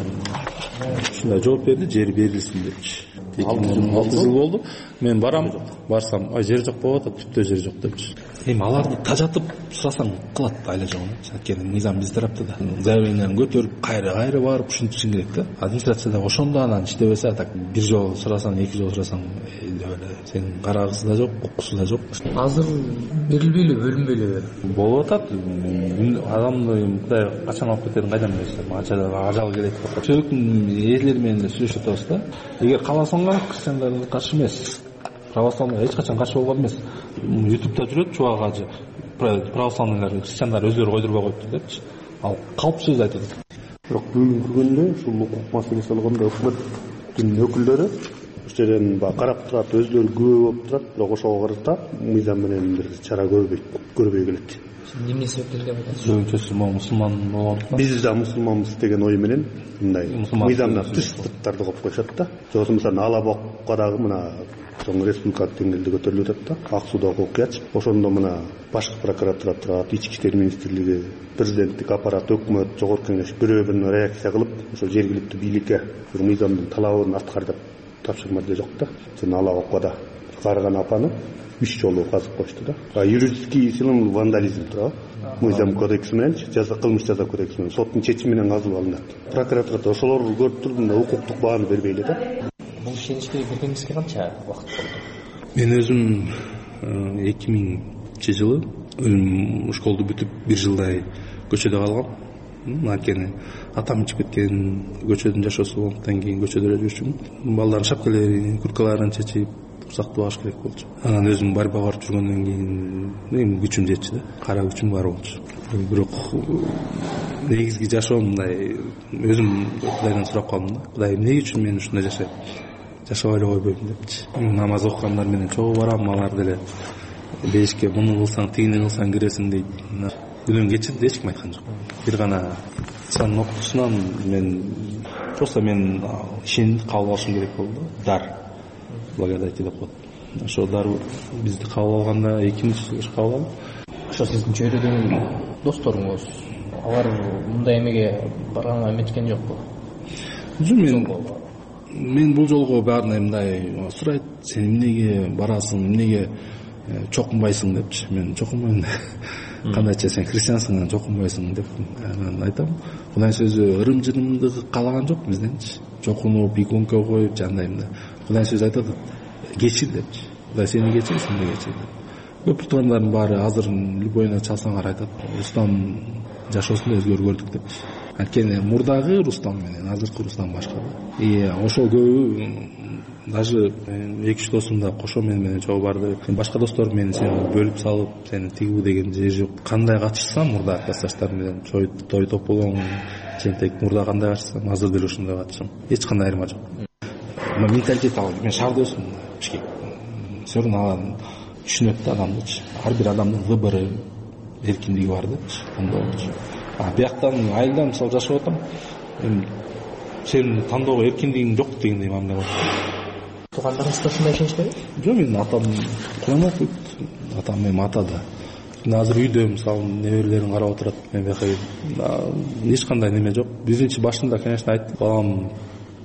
Ушундай жооп берди, жер берилсин депчи. алты жыл болду. Мен барам, барсам, ай жер жок болуп атат, түптө жер жок депчи. Эми аларды тажатып сурасаң кылат айла жогун. Анткени мыйзам биз тарапта да. Заявлениени көтөрүп, кайра-кайра барып ушинтишин керек да. Администрацияда ошондо анан иштебесе, так бир жолу сурасаң, эки жолу сурасаң, сен карагысы да жок, укуусу да жок. Азыр берилбейлби, бөлүнбөйлүбү? Болуп атат. Адамды Кудай качан алып кетерин кайдан билесиң? Ажал келет деп. Чөлүктүн ээлери менен эле сүйлөшүп атабыз да. Эгер кааласаңар, христиандар каршы эмес. Православный эч качан каршы болгон эмес. Ютубта жүрөт чубак ажы. Православныйлар, христиандар өздөрү койдурбай коюптур депчи. Ал калп сөз айтат. Бирок бүгүнкү күндө ушул укук маселеси алганда өкмөттүн өкүлдөрү ушул жерден баягы карап турат, өзлөрү күбө болуп турат, бирок ошого карата мыйзам менен бир чара көрбөйт, көрбөй келет. Эмне себептерге байланыштуу? Көбүнчөсү мусулман болгондуктан. Биз да мусулманбыз деген ой менен мындай мыйзамдан тыш сырттарды коюп коюшат да. Жоксо мисалы Алабокко дагы мына чоң республикалык деңгээлде көтөрүлүп атат да. Ак Суудагы окуяч. Ошондо мына башкы прокуратура турат, Ички иштер министрлиги, президенттик аппарат, өкмөт, жогорку кеңеш бирөө бирин реакция кылып, ошо жергиликтүү бийликке бир мыйзамдын талабын аткар деп тапшырма деле жок да. Жана Алабоккода карыган апаны үч жолу казып коюшту да. А юридический силам вандализм турабы? Мыйзам кодекси менен, жаза кылмыш жаза кодекси менен соттун чечими менен казылып алынат. Прокуратурада ошолор көрүп туруп мына укуктук бааны бербей эле да. Бул ишеничке киргенибизге канча убакыт болду? Мен өзүм эки миңинчи жылы өзүм школду бүтүп бир жылдай көчөдө калгам. Анткени атам ичип кеткен, көчөдүн жашоосу болгондон кийин көчөдө жүрчүмүн. Балдардын шапкаларын, курткаларын чечип сактуу багыш керек болчу. Анан өзүм борьба барып жүргөндөн кийин эми күчүм жетчи да. Кара күчүм бар болчу. Бирок негизги жашоом мындай өзүм Кудайдан сурап калдым да. Кудай эмне үчүн мен ушундай жашайм? Жашабай эле койбойм депчи. Намаз окугандар менен чогуу барам, алар деле бешикке муну кылсаң, тигини кылсаң киресиң дейт. Күнүм кечирди, эч ким айткан жок. Бир гана исламдын окутуусунан мен просто мен ишенip кабыл алышым керек болду. Дар благодати деп коет. Ошо дар бизди кабыл алганда экинчи жыл кабыл алды. Ошо сиздин чөйрөдөгү досторуңуз, алар мындай эмеге барганга эметкен жокпу? Жок, мен мен бул жолго баарына мындай сурайт, сен эмнеге барасың, эмнеге чокунбайсың депчи. Мен чокунбайм. Кандайча сен христиансың, чокунбайсың деп анан айтам. Кудай сөзү ырым-жырымды каалаган жок бизденчи. Чокунуп, иконка коюп жандайм да. Кудай сөзү айтат, кечир депчи. Кудай сени кечир, сен да кечир. Көп туугандардын баары азыр любойуна чалсаңар айтат, Рустам жашоосунда өзгөрүү көрдүк депчи. Анткени мурдагы Рустам менен азыркы Рустам башка да. И ошол көбү даже эки үч досум да кошо мен менен чогуу барды. Башка досторум менен сени бөлүп салып, сени тигүү деген жер жок. Кандай катышсам мурда классташтар менен той тополоң, жентек мурда кандай катышсам, азыр деле ошондой катышам. Эч кандай айырма жок. Менталитет ал. Мен шаарда өстүм, Бишкек. Все равно алар түшүнөт да адамдычы. Ар бир адамдын выбору, эркиндиги бар депчи. Андай болчу. А бияктан айылда мисалы жашап атам. Эми сенин тандоого эркиндигиң жок дегендей мамиле болот. Туугандарыңыз да ушундай ишенишпеби? Жок, менин атам Куран окуйт. Атам эми ата да. Азыр үйдө мисалы неберелерин карап отурат. Мен бияка эч кандай неме жок. Биринчи башында, конечно, айттым, балам,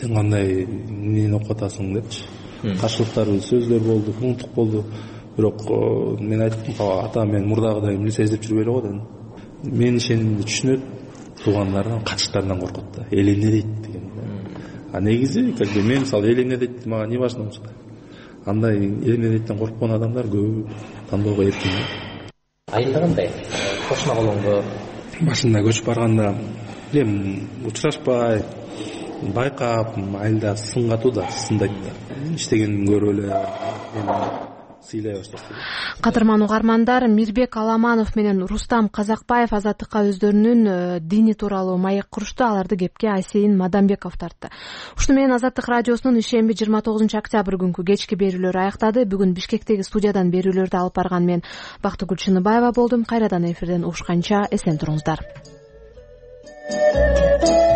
сен кандай эмнени окуп атасың депчи каршылыктар сөздөр болду, муңтук болду. Бирок мен айттым, ата мен мурдагыдай милиция издеп жүрбөй эле го дедим. Мен ишенимди түшүнөт, туугандарынан, катыштарынан коркот да. Эл эмне дейт деген. А негизи, как бы мен мисалы эл эмне дейт мага не важно болсо. Андай эл эмне дейттен коркпон адамдар көп, тандоого эркин. Айылда кандай? Кошуна колоңго башында көчүп барганда эми учурашпай, байкап, айылда сын катуу да, сындайт да. Иштегенин көрүп эле сыйлай башташты. Кадырман угармандар, Мирбек Аламанов менен Рустам Казакбаев азаттыкка өздөрүнүн дини тууралуу маек курушту. Аларды кепке Айсейин Мадамбеков тартты. Ушуну менен Азаттык радиосунун ишемби жыйырма тогузунчу октябрь күнкү кечки берүүлөрү аяктады. Бүгүн Бишкектеги студиядан берүүлөрдү алып барган мен Бактыгүл Чыныбаева болдум. Кайрадан эфирден угушканча эсен туруңуздар.